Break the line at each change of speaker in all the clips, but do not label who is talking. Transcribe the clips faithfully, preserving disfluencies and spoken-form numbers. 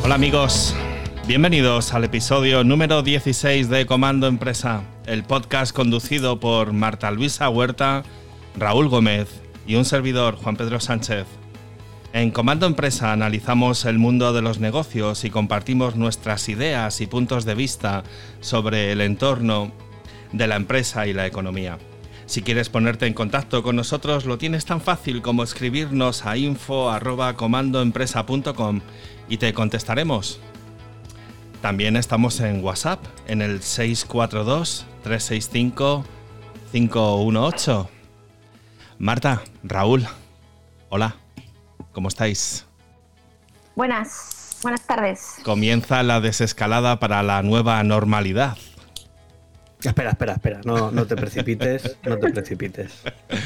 Hola amigos, bienvenidos al episodio número dieciséis de Comando Empresa, el podcast conducido por Marta Luisa Huerta, Raúl Gómez y un servidor, Juan Pedro Sánchez. En Comando Empresa analizamos el mundo de los negocios y compartimos nuestras ideas y puntos de vista sobre el entorno de la empresa y la economía. Si quieres ponerte en contacto con nosotros, lo tienes tan fácil como escribirnos a info arroba comandoempresa punto com y te contestaremos. También estamos en WhatsApp, en el seis cuatro dos, tres seis cinco, cinco uno ocho. Marta, Raúl, hola, ¿cómo estáis?
Buenas, buenas tardes.
Comienza la desescalada para la nueva normalidad.
Espera, espera, espera, no, no te precipites, no te precipites.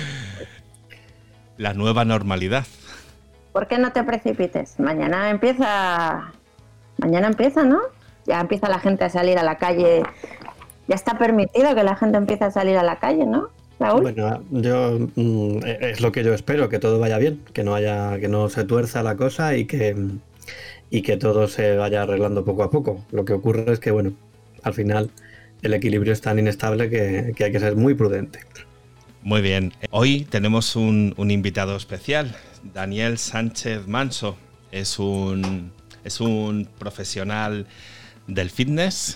La nueva normalidad.
¿Por qué no te precipites? Mañana empieza, mañana empieza, ¿no? Ya empieza la gente a salir a la calle. Ya está permitido que la gente empiece a salir a la calle, ¿no, Raúl?
Bueno, yo mm, es lo que yo espero, que todo vaya bien, que no haya, que no se tuerza la cosa y que y que todo se vaya arreglando poco a poco. Lo que ocurre es que, bueno, al final el equilibrio es tan inestable que, que hay que ser muy prudente.
Muy bien. Hoy tenemos un, un invitado especial, Daniel Sánchez Manso. Es un, es un profesional del fitness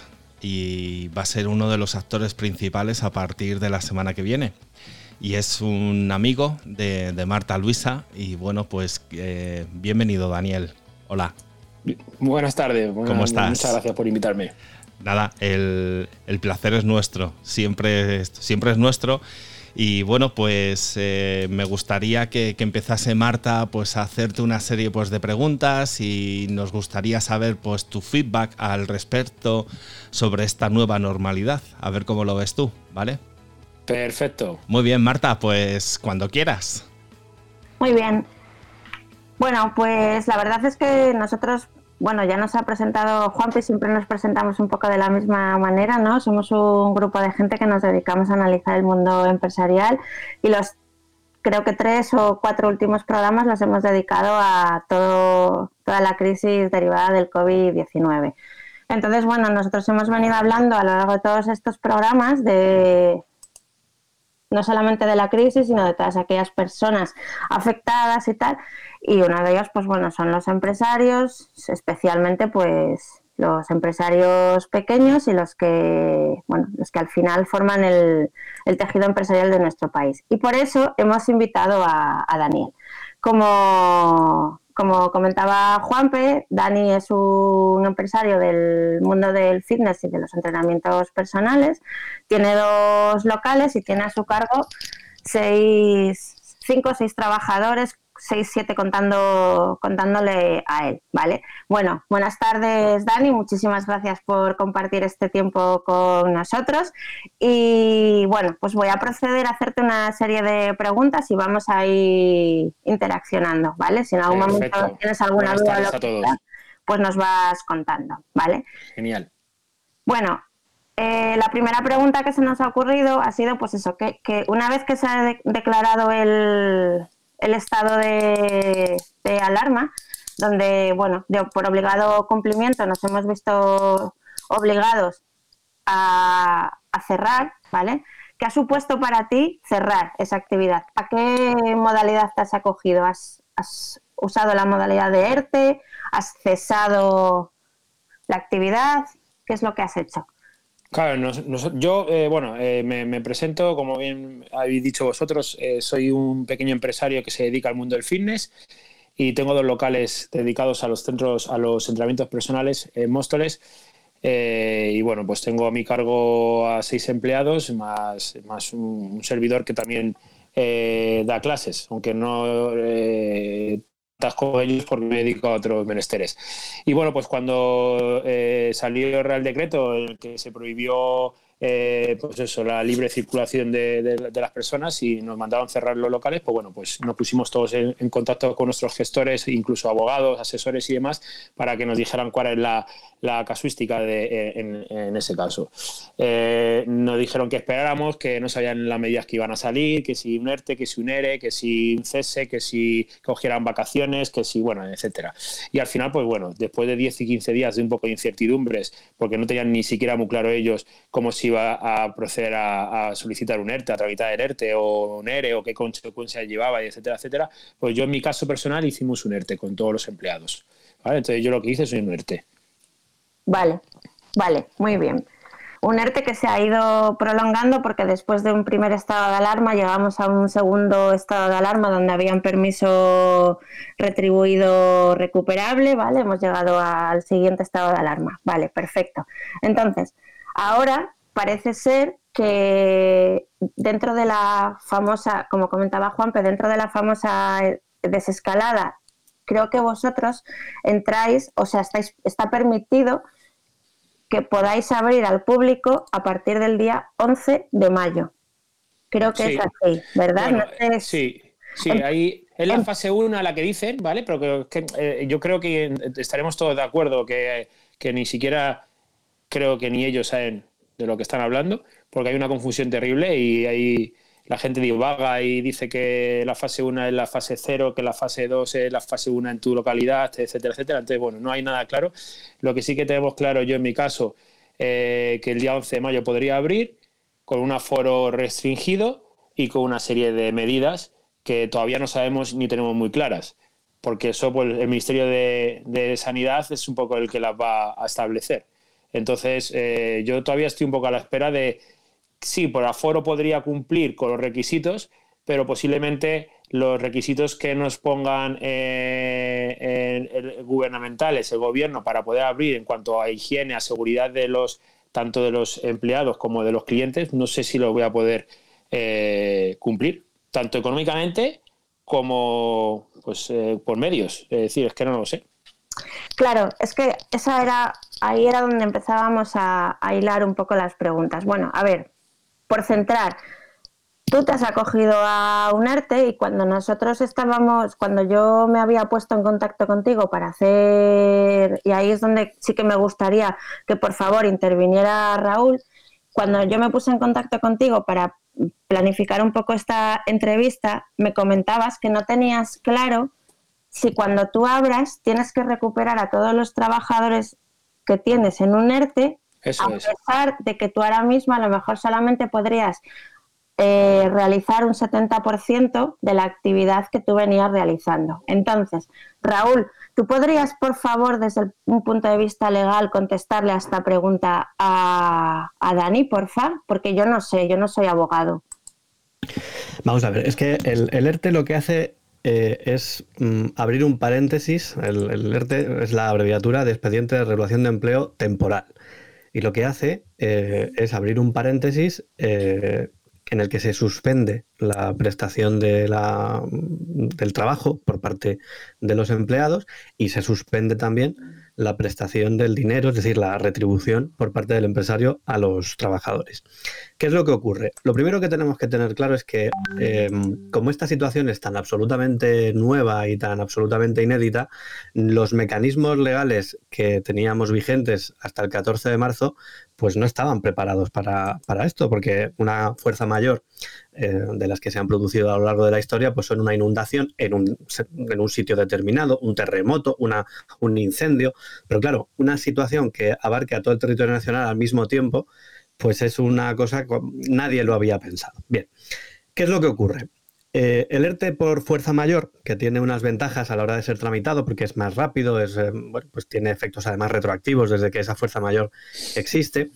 y va a ser uno de los actores principales a partir de la semana que viene. Y es un amigo de, de Marta Luisa. Y bueno, pues eh, bienvenido, Daniel. Hola.
Buenas tardes. Buenas,
¿Cómo estás?
Muchas gracias por invitarme.
Nada, el, el placer es nuestro. Siempre, siempre es nuestro. Y bueno, pues eh, me gustaría que, que empezase Marta pues, a hacerte una serie pues, de preguntas y nos gustaría saber pues, tu feedback al respecto sobre esta nueva normalidad. A ver cómo lo ves tú, ¿vale?
Perfecto.
Muy bien, Marta, pues cuando quieras.
Muy bien. Bueno, pues la verdad es que nosotros, bueno, ya nos ha presentado Juanpi, siempre nos presentamos un poco de la misma manera, ¿no? Somos un grupo de gente que nos dedicamos a analizar el mundo empresarial y los, creo que tres o cuatro últimos programas los hemos dedicado a todo, toda la crisis derivada del covid diecinueve. Entonces, bueno, nosotros hemos venido hablando a lo largo de todos estos programas de no solamente de la crisis, sino de todas aquellas personas afectadas y tal. Y uno de ellos, pues bueno, son los empresarios, especialmente pues los empresarios pequeños y los que, bueno, los que al final forman el, el tejido empresarial de nuestro país. Y por eso hemos invitado a, a Daniel. Como, como comentaba Juanpe, Dani es un empresario del mundo del fitness y de los entrenamientos personales. Tiene dos locales y tiene a su cargo seis, cinco o seis trabajadores, seis, siete contando, contándole a él, ¿vale? Bueno, buenas tardes, Dani, muchísimas gracias por compartir este tiempo con nosotros y bueno, pues voy a proceder a hacerte una serie de preguntas y vamos a ir interaccionando, ¿vale? Si en algún Perfecto. momento tienes alguna
buenas
duda,
tardes
lo
a todos.
sea, pues nos vas contando, ¿vale?
Genial.
Bueno, eh, la primera pregunta que se nos ha ocurrido ha sido pues eso, que, que una vez que se ha de- declarado el... el estado de, de alarma, donde, bueno, de, por obligado cumplimiento nos hemos visto obligados a, a cerrar, ¿vale? ¿Qué ha supuesto para ti cerrar esa actividad? ¿A qué modalidad te has acogido? ¿Has, has usado la modalidad de ERTE? ¿Has cesado la actividad? ¿Qué es lo que has hecho?
Claro, nos, nos, yo, eh, bueno, eh, me, me presento, como bien habéis dicho vosotros, eh, soy un pequeño empresario que se dedica al mundo del fitness y tengo dos locales dedicados a los centros, a los entrenamientos personales en Móstoles. Eh, y bueno, pues tengo a mi cargo a seis empleados, más, más un, un servidor que también eh, da clases, aunque no eh, con ellos porque me dedico a otros menesteres. Y bueno, pues cuando eh, salió el Real Decreto en el que se prohibió eh, pues eso, la libre circulación de, de, de las personas y nos mandaron cerrar los locales, pues bueno, pues nos pusimos todos en, en contacto con nuestros gestores, incluso abogados, asesores y demás, para que nos dijeran cuál es la, la casuística de, en, en ese caso. Eh, nos dijeron que esperáramos, que no sabían las medidas que iban a salir, que si un ERTE, que si un ERE, que si un cese, que si cogieran vacaciones, que si, bueno, etcétera. Y al final, pues bueno, después de diez y quince días de un poco de incertidumbres, porque no tenían ni siquiera muy claro ellos cómo se iba a proceder a, a solicitar un ERTE, a tramitar el ERTE o un ERE o qué consecuencias llevaba, y etcétera, etcétera, pues yo en mi caso personal hicimos un ERTE con todos los empleados, ¿vale? Entonces yo lo que hice es un ERTE.
Vale, vale, muy bien. Un ERTE que se ha ido prolongando porque después de un primer estado de alarma llegamos a un segundo estado de alarma donde había un permiso retribuido recuperable, ¿vale? Hemos llegado al siguiente estado de alarma. Vale, perfecto. Entonces, ahora parece ser que dentro de la famosa, como comentaba Juanpe, dentro de la famosa desescalada, creo que vosotros entráis, o sea, estáis, está permitido que podáis abrir al público a partir del día once de mayo. Creo que sí. Es así, ¿verdad?
Bueno,
no es...
Sí, sí, ahí es la fase uno a la que dicen, ¿vale? Pero que, eh, yo creo que estaremos todos de acuerdo que, que ni siquiera creo que ni ellos saben de lo que están hablando, porque hay una confusión terrible y hay... La gente divaga y dice que la fase uno es la fase cero, que la fase dos es la fase uno en tu localidad, etcétera, etcétera. Entonces, bueno, no hay nada claro. Lo que sí que tenemos claro, yo en mi caso, eh, que el día once de mayo podría abrir con un aforo restringido y con una serie de medidas que todavía no sabemos ni tenemos muy claras, porque eso, pues, el Ministerio de, de Sanidad es un poco el que las va a establecer. Entonces, eh, yo todavía estoy un poco a la espera de... Sí, por aforo podría cumplir con los requisitos, pero posiblemente los requisitos que nos pongan eh, en, en, gubernamentales, el gobierno, para poder abrir en cuanto a higiene, a seguridad de los tanto de los empleados como de los clientes, no sé si lo voy a poder eh, cumplir, tanto económicamente como pues, eh, por medios. Es decir, es que no lo sé.
Claro, es que esa era ahí era donde empezábamos a, a hilar un poco las preguntas. Bueno, a ver, por centrar, tú te has acogido a un ERTE y cuando nosotros estábamos, cuando yo me había puesto en contacto contigo para hacer, y ahí es donde sí que me gustaría que por favor interviniera Raúl, cuando yo me puse en contacto contigo para planificar un poco esta entrevista, me comentabas que no tenías claro si cuando tú abras tienes que recuperar a todos los trabajadores que tienes en un ERTE. Eso a pesar es. de que tú ahora mismo a lo mejor solamente podrías eh, realizar un setenta por ciento de la actividad que tú venías realizando. Entonces, Raúl, ¿tú podrías, por favor, desde un punto de vista legal, contestarle a esta pregunta a, a Dani, porfa? Porque yo no sé, yo no soy abogado.
Vamos a ver, es que el, el ERTE lo que hace eh, es mm, abrir un paréntesis. El, el ERTE es la abreviatura de Expediente de Regulación de Empleo Temporal. Y lo que hace eh, es abrir un paréntesis eh, en el que se suspende la prestación de la, del trabajo por parte de los empleados y se suspende también la prestación del dinero, es decir, la retribución por parte del empresario a los trabajadores. ¿Qué es lo que ocurre? Lo primero que tenemos que tener claro es que eh, como esta situación es tan absolutamente nueva y tan absolutamente inédita, los mecanismos legales que teníamos vigentes hasta el catorce de marzo pues no estaban preparados para, para esto, porque una fuerza mayor eh, de las que se han producido a lo largo de la historia pues son una inundación en un, en un sitio determinado, un terremoto, una, un incendio, pero claro, una situación que abarque a todo el territorio nacional al mismo tiempo pues es una cosa que nadie lo había pensado. Bien, ¿qué es lo que ocurre? Eh, el ERTE por fuerza mayor, que tiene unas ventajas a la hora de ser tramitado porque es más rápido, es, eh, bueno, pues tiene efectos además retroactivos desde que esa fuerza mayor existe,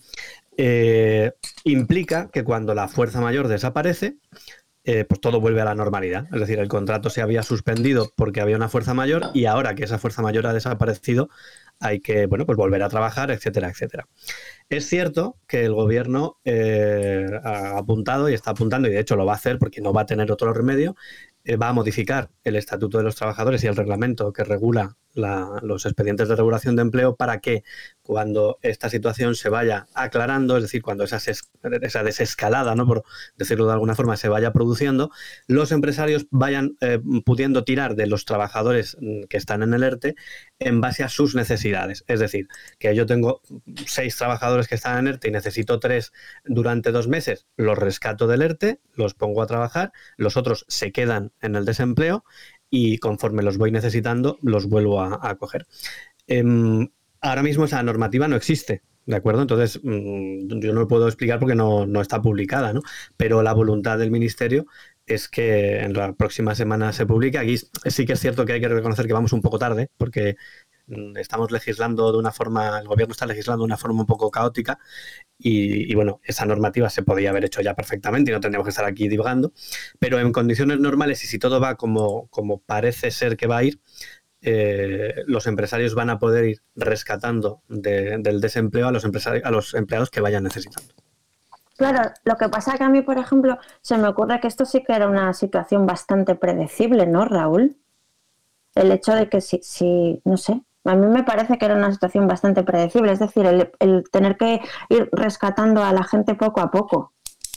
eh, implica que cuando la fuerza mayor desaparece, eh, pues todo vuelve a la normalidad. Es decir, el contrato se había suspendido porque había una fuerza mayor y ahora que esa fuerza mayor ha desaparecido hay que, bueno, pues volver a trabajar, etcétera, etcétera. Es cierto que el gobierno eh, ha apuntado y está apuntando, y de hecho lo va a hacer porque no va a tener otro remedio, eh, va a modificar el Estatuto de los Trabajadores y el reglamento que regula la, los expedientes de regulación de empleo para que cuando esta situación se vaya aclarando, es decir, cuando esa, ses, esa desescalada, ¿no?, por decirlo de alguna forma, se vaya produciendo, los empresarios vayan eh, pudiendo tirar de los trabajadores que están en el ERTE en base a sus necesidades. Es decir, que yo tengo seis trabajadores que están en ERTE y necesito tres durante dos meses, los rescato del ERTE, los pongo a trabajar, los otros se quedan en el desempleo y conforme los voy necesitando, los vuelvo a, a coger. Eh, Ahora mismo esa normativa no existe, ¿de acuerdo? Entonces, mmm, yo no lo puedo explicar porque no, no está publicada, ¿no? Pero la voluntad del Ministerio es que en la próxima semana se publique. Aquí sí que es cierto que hay que reconocer que vamos un poco tarde, porque estamos legislando de una forma, el Gobierno está legislando de una forma un poco caótica y, y bueno, esa normativa se podía haber hecho ya perfectamente y no tendríamos que estar aquí divagando, pero en condiciones normales y si todo va como, como parece ser que va a ir, Eh, los empresarios van a poder ir rescatando de, del desempleo a los empresarios, a los empleados que vayan necesitando.
Claro, lo que pasa que a mí, por ejemplo, se me ocurre que esto sí que era una situación bastante predecible, ¿no, Raúl? El hecho de que si, si no sé, a mí me parece que era una situación bastante predecible, es decir, el, el tener que ir rescatando a la gente poco a poco.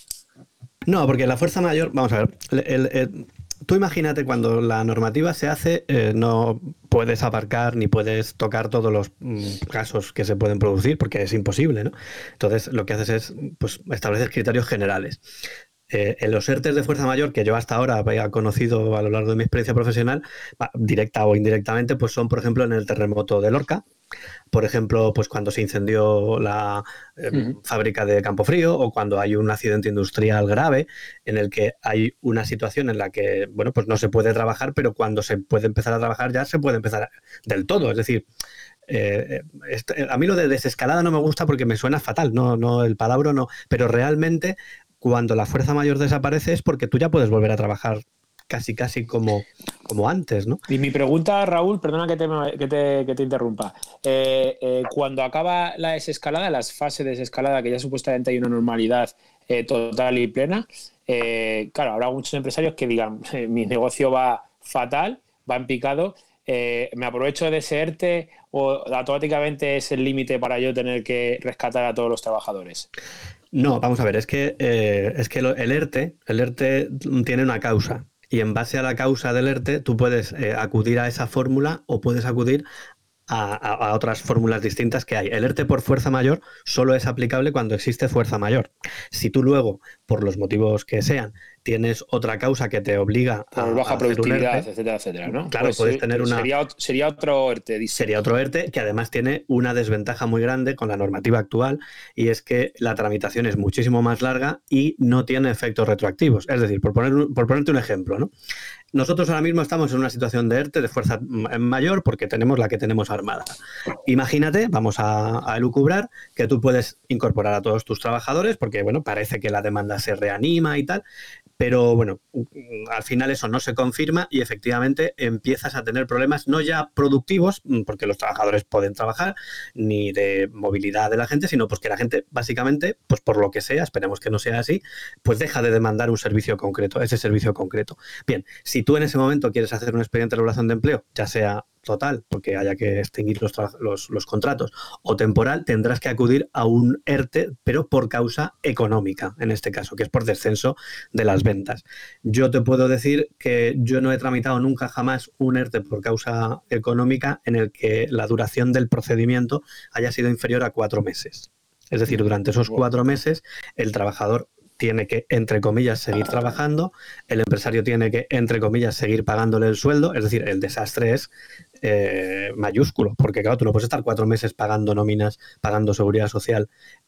No, porque la fuerza mayor, vamos a ver, el, el, el, tú imagínate cuando la normativa se hace, eh, no puedes abarcar ni puedes tocar todos los mm, casos que se pueden producir porque es imposible, ¿no? Entonces lo que haces es pues, establecer criterios generales. Eh, en los ERTEs de fuerza mayor, que yo hasta ahora había conocido a lo largo de mi experiencia profesional, directa o indirectamente, pues son, por ejemplo, en el terremoto de Lorca, por ejemplo, pues cuando se incendió la eh, uh-huh. fábrica de Campofrío o cuando hay un accidente industrial grave en el que hay una situación en la que, bueno, pues no se puede trabajar, pero cuando se puede empezar a trabajar ya se puede empezar del todo, es decir... Eh, este, a mí lo de desescalada no me gusta porque me suena fatal, no, no el palabra no, pero realmente cuando la fuerza mayor desaparece es porque tú ya puedes volver a trabajar casi casi como, como antes, ¿no?
Y mi pregunta, Raúl, perdona que te, que te, que te interrumpa, eh, eh, cuando acaba la desescalada, las fases de desescalada, que ya supuestamente hay una normalidad eh, total y plena, eh, claro, habrá muchos empresarios que digan, eh, mi negocio va fatal, va en picado, Eh, me aprovecho de ese ERTE o automáticamente es el límite para yo tener que rescatar a todos los trabajadores.
No, vamos a ver, es que, eh, es que el ERTE, el ERTE tiene una causa y en base a la causa del ERTE tú puedes eh, acudir a esa fórmula o puedes acudir a, a, a otras fórmulas distintas que hay. El ERTE por fuerza mayor solo es aplicable cuando existe fuerza mayor. Si tú luego, por los motivos que sean, tienes otra causa que te obliga a,
por baja
a
productividad,
ERTE,
etcétera, etcétera, ¿no?
Claro,
pues
puedes
sí,
tener una...
Sería, sería otro ERTE. Distinto.
Sería otro ERTE que además tiene una desventaja muy grande con la normativa actual y es que la tramitación es muchísimo más larga y no tiene efectos retroactivos. Es decir, por, poner, por ponerte un ejemplo, ¿no? Nosotros ahora mismo estamos en una situación de ERTE de fuerza mayor porque tenemos la que tenemos armada. Imagínate, vamos a, a elucubrar, que tú puedes incorporar a todos tus trabajadores porque, bueno, parece que la demanda se reanima y tal, pero, bueno, al final eso no se confirma y efectivamente empiezas a tener problemas no ya productivos, porque los trabajadores pueden trabajar, ni de movilidad de la gente, sino pues que la gente básicamente, pues por lo que sea, esperemos que no sea así, pues deja de demandar un servicio concreto, ese servicio concreto. Bien, si tú en ese momento quieres hacer un expediente de regulación de empleo, ya sea total, porque haya que extinguir los, los, los contratos, o temporal, tendrás que acudir a un ERTE, pero por causa económica, en este caso, que es por descenso de las ventas. Yo te puedo decir que yo no he tramitado nunca jamás un ERTE por causa económica en el que la duración del procedimiento haya sido inferior a cuatro meses. Es decir, durante esos cuatro meses, el trabajador tiene que, entre comillas, seguir trabajando, el empresario tiene que, entre comillas, seguir pagándole el sueldo, es decir, el desastre es eh, mayúsculo, porque claro, tú no puedes estar cuatro meses pagando nóminas, pagando seguridad social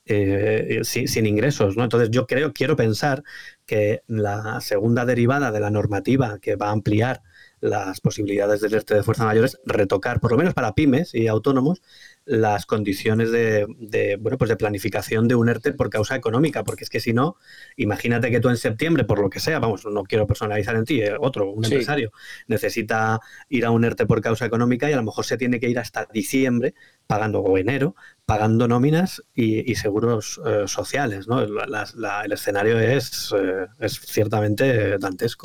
eh, sin, sin ingresos, ¿no? Entonces yo creo, quiero pensar que la segunda derivada de la normativa que va a ampliar las posibilidades del ERTE de fuerza mayor es retocar, por lo menos para pymes y autónomos, las condiciones de, de, bueno, pues de planificación de un ERTE por causa económica, porque es que si no, imagínate que tú en septiembre, por lo que sea, vamos, no quiero personalizar en ti, eh, otro, un sí. empresario, necesita ir a un ERTE por causa económica y a lo mejor se tiene que ir hasta diciembre pagando, o enero, pagando nóminas y, y seguros eh, sociales, ¿no? La, la, el escenario es, eh, es ciertamente dantesco.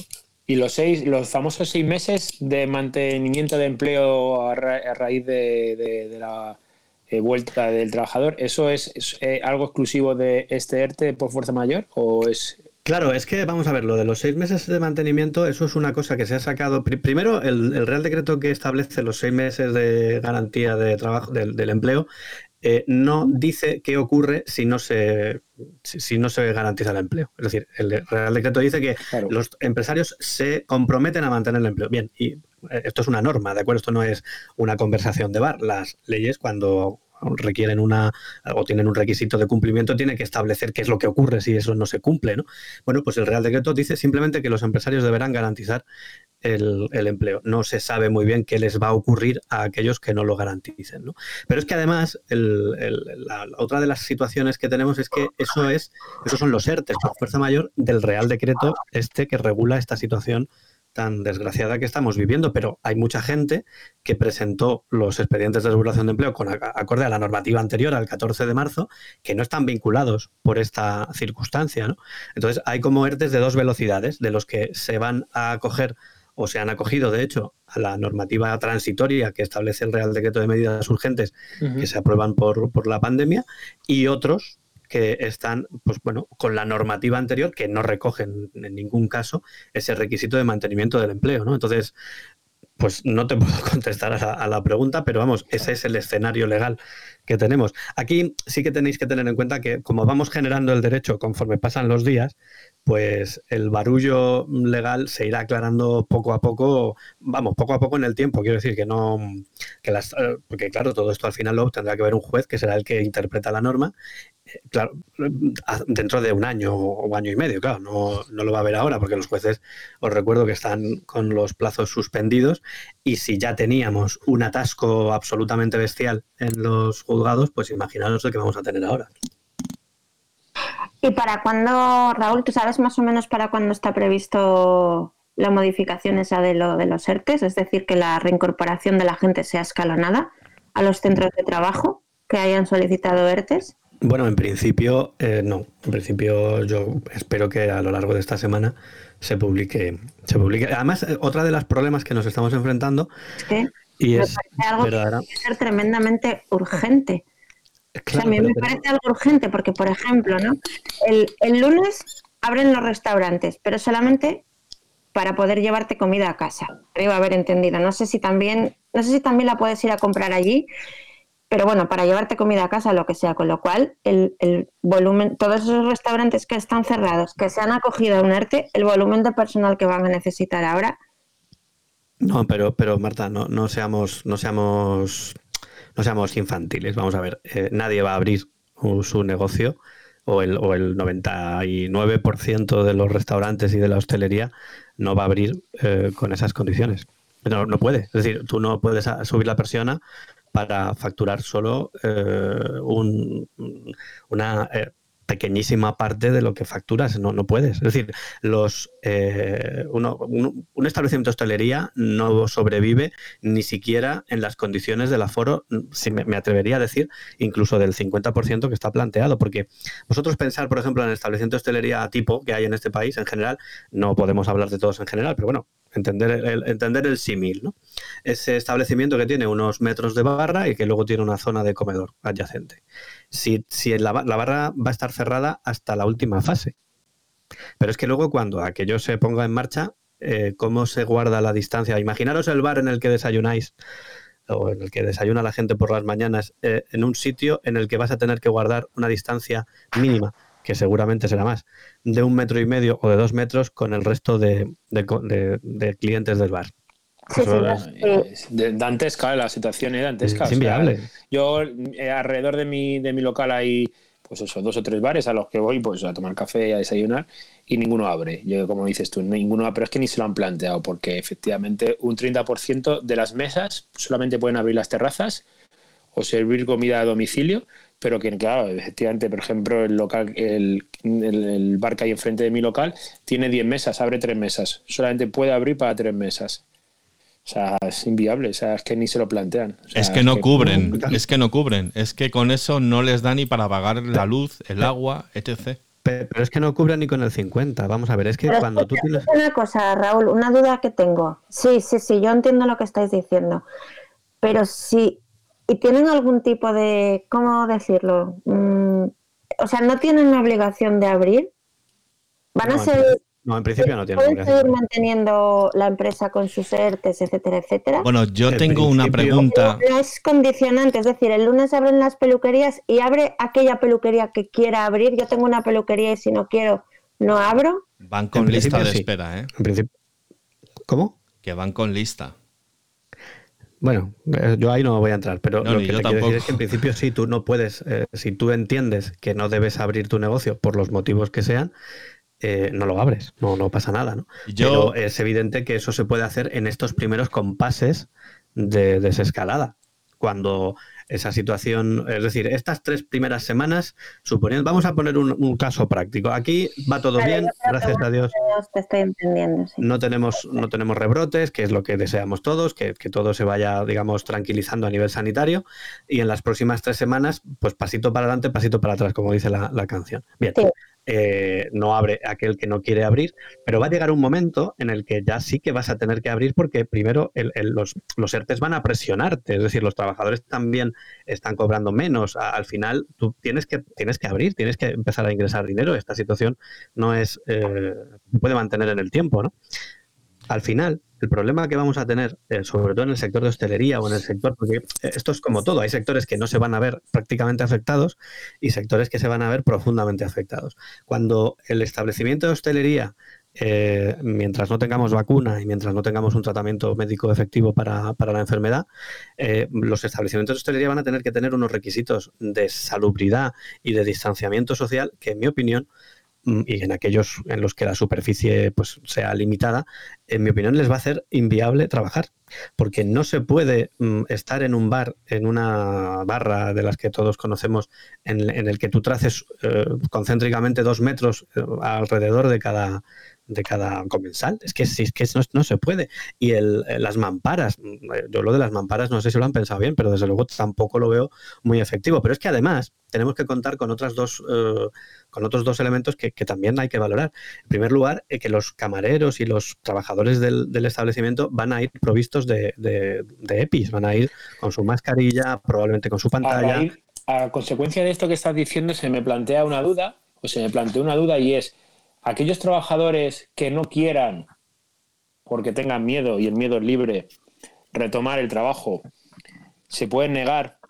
Y los seis, los famosos seis meses de mantenimiento de empleo a, ra a raíz de, de, de la eh, vuelta del trabajador, ¿eso es, es eh, algo exclusivo de este ERTE por fuerza mayor o es...?
Claro, es que vamos a ver, lo de los seis meses de mantenimiento, eso es una cosa que se ha sacado. Primero, el, el Real Decreto que establece los seis meses de garantía de trabajo del, del empleo eh, no dice qué ocurre si no se si, si no se garantiza el empleo. Es decir, el Real Decreto dice que claro, los empresarios se comprometen a mantener el empleo. Bien, y esto es una norma, ¿de acuerdo? Esto no es una conversación de bar. Las leyes, cuando requieren una o tienen un requisito de cumplimiento, tiene que establecer qué es lo que ocurre si eso no se cumple, ¿no? Bueno, pues el Real Decreto dice simplemente que los empresarios deberán garantizar el, el empleo. No se sabe muy bien qué les va a ocurrir a aquellos que no lo garanticen, ¿no? Pero es que además el, el, la, la otra de las situaciones que tenemos es que eso es esos son los ERTES por fuerza mayor del Real Decreto este que regula esta situación tan desgraciada que estamos viviendo, pero hay mucha gente que presentó los expedientes de regulación de empleo con acorde a la normativa anterior, al catorce de marzo, que no están vinculados por esta circunstancia, ¿no? Entonces hay como ERTES de dos velocidades, de los que se van a acoger o se han acogido, de hecho, a la normativa transitoria que establece el Real Decreto de Medidas Urgentes uh-huh. que se aprueban por, por la pandemia, y otros que están, pues bueno, con la normativa anterior que no recogen en ningún caso ese requisito de mantenimiento del empleo, ¿no? Entonces, pues no te puedo contestar a la, a la pregunta, pero vamos, ese es el escenario legal que tenemos. Aquí sí que tenéis que tener en cuenta que como vamos generando el derecho conforme pasan los días, pues el barullo legal se irá aclarando poco a poco, vamos, poco a poco en el tiempo. Quiero decir que no, que las, porque claro, todo esto al final lo tendrá que ver un juez, que será el que interpreta la norma, eh, claro, dentro de un año o año y medio, claro, no, no lo va a ver ahora, porque los jueces, os recuerdo que están con los plazos suspendidos, y si ya teníamos un atasco absolutamente bestial en los juzgados, pues imaginaros lo que vamos a tener ahora.
¿Y para cuándo, Raúl, tú sabes más o menos para cuándo está previsto la modificación esa de, lo, de los ERTES? Es decir, que la reincorporación de la gente sea escalonada a los centros de trabajo que hayan solicitado ERTES.
Bueno, en principio eh, no. En principio yo espero que a lo largo de esta semana se publique. Se publique. Además, otra de los problemas que nos estamos enfrentando
¿Qué?
y
me
es
parece algo
verdadera...
que tiene que ser tremendamente urgente.
Claro,
o sea, a mí me parece
tenemos...
algo urgente porque, por ejemplo, ¿no? El, el lunes abren los restaurantes, pero solamente para poder llevarte comida a casa. Creo haber entendido. No sé si también, no sé si también la puedes ir a comprar allí, pero bueno, para llevarte comida a casa, lo que sea. Con lo cual, el, el volumen, todos esos restaurantes que están cerrados, que se han acogido a un ERTE, el volumen de personal que van a necesitar ahora.
No, pero, pero Marta, no, no seamos, no seamos, no seamos infantiles. Vamos a ver, eh, nadie va a abrir uh, su negocio, o el, o el noventa y nueve por ciento de los restaurantes y de la hostelería no va a abrir eh, con esas condiciones. No, no puede. Es decir, tú no puedes subir la persiana para facturar solo eh, un, una eh, pequeñísima parte de lo que facturas. No, no puedes. Es decir, los eh, uno, un, un establecimiento de hostelería no sobrevive ni siquiera en las condiciones del aforo, si me, me atrevería a decir, incluso del cincuenta por ciento que está planteado. Porque vosotros pensar, por ejemplo, en el establecimiento de hostelería tipo que hay en este país en general, no podemos hablar de todos en general, pero bueno, entender el, entender el símil, ¿no? Ese establecimiento que tiene unos metros de barra y que luego tiene una zona de comedor adyacente. Si, si la, la barra va a estar cerrada hasta la última fase. Pero es que luego cuando aquello se ponga en marcha, eh, ¿cómo se guarda la distancia? Imaginaros el bar en el que desayunáis o en el que desayuna la gente por las mañanas, eh, en un sitio en el que vas a tener que guardar una distancia mínima, que seguramente será más, de un metro y medio o de dos metros con el resto de, de, de, de clientes del bar.
Sí,
es de, dantesca, la situación es dantesca.
Es inviable.
O sea, yo eh, alrededor de mi, de mi local hay pues eso, dos o tres bares a los que voy pues a tomar café y a desayunar y ninguno abre. Yo, como dices tú, ninguno, pero es que ni se lo han planteado porque efectivamente un treinta por ciento de las mesas solamente pueden abrir las terrazas o servir comida a domicilio, pero que claro, efectivamente, por ejemplo, el local, el, el, el bar que hay enfrente de mi local tiene diez mesas, abre tres mesas, solamente puede abrir para tres mesas. O sea, es inviable, o sea, es que ni se lo plantean. O sea,
es que no es que, cubren, es que no cubren, es que con eso no les da ni para pagar la luz, el agua, etcétera.
Pero es que no cubre ni con el cincuenta. Vamos a ver, es que
Pero
cuando
escucha,
tú tienes...
Una cosa, Raúl, una duda que tengo. Sí, sí, sí, yo entiendo lo que estáis diciendo. Pero si... ¿Y tienen algún tipo de... ¿Cómo decirlo? Mm, o sea, ¿no tienen obligación de abrir? ¿Van
No,
a
en
ser...
principio- no, en principio no tienen
¿Pueden
obligación.
seguir manteniendo la empresa con sus ERTES, etcétera, etcétera?
Bueno, yo
En
tengo una
principio-
pregunta.
No es condicionante, es decir, el lunes abren las peluquerías y abre aquella peluquería que quiera abrir. Yo tengo una peluquería y si no quiero, no abro.
Van con
En
lista
principio
de
sí.
espera, ¿eh?
En principio... ¿Cómo?
Que van con lista.
Bueno, eh, yo ahí no voy a entrar, pero
No,
lo
ni
que
yo
te quiero
tampoco.
decir es que en principio sí, tú no puedes, eh, si tú entiendes que no debes abrir tu negocio por los motivos que sean, eh, no lo abres, no, no pasa nada, ¿no?
Yo-
Pero es evidente que eso se puede hacer en estos primeros compases de desescalada, cuando esa situación, es decir, estas tres primeras semanas, suponiendo, vamos a poner un, un caso práctico, aquí va todo
Vale,
bien,
yo creo que
gracias a Dios.
Te estoy entendiendo, sí.
No tenemos, no tenemos rebrotes, que es lo que deseamos todos, que, que todo se vaya, digamos, tranquilizando a nivel sanitario. Y en las próximas tres semanas, pues pasito para adelante, pasito para atrás, como dice la, la canción. Bien,
Sí.
eh, no abre aquel que no quiere abrir, pero va a llegar un momento en el que ya sí que vas a tener que abrir porque primero el, el, los, los ERTES van a presionarte, es decir, los trabajadores también están cobrando menos. A, al final tú tienes que, tienes que abrir, tienes que empezar a ingresar dinero. Esta situación no es, eh, se puede mantener en el tiempo, ¿no? Al final, el problema que vamos a tener, eh, sobre todo en el sector de hostelería o en el sector, porque esto es como todo, hay sectores que no se van a ver prácticamente afectados y sectores que se van a ver profundamente afectados. Cuando el establecimiento de hostelería, eh, mientras no tengamos vacuna y mientras no tengamos un tratamiento médico efectivo para, para la enfermedad, eh, los establecimientos de hostelería van a tener que tener unos requisitos de salubridad y de distanciamiento social que, en mi opinión, y en aquellos en los que la superficie pues sea limitada, en mi opinión les va a hacer inviable trabajar, porque no se puede mm, estar en un bar, en una barra de las que todos conocemos, en, en el que tú traces eh, concéntricamente dos metros eh, alrededor de cada de cada comensal. Es que, es que no, no se puede. Y el, las mamparas, yo lo de las mamparas no sé si lo han pensado bien, pero desde luego tampoco lo veo muy efectivo. Pero es que además tenemos que contar con otras dos, eh, con otros dos elementos que, que también hay que valorar. En primer lugar, eh, que los camareros y los trabajadores del, del establecimiento van a ir provistos de, de, de EPIs, van a ir con su mascarilla, probablemente con su pantalla.
A, raíz, a consecuencia de esto que estás diciendo, se me plantea una duda, o se me plantea una duda y es, aquellos trabajadores que no quieran, porque tengan miedo, y el miedo es libre, retomar el trabajo, se pueden negar.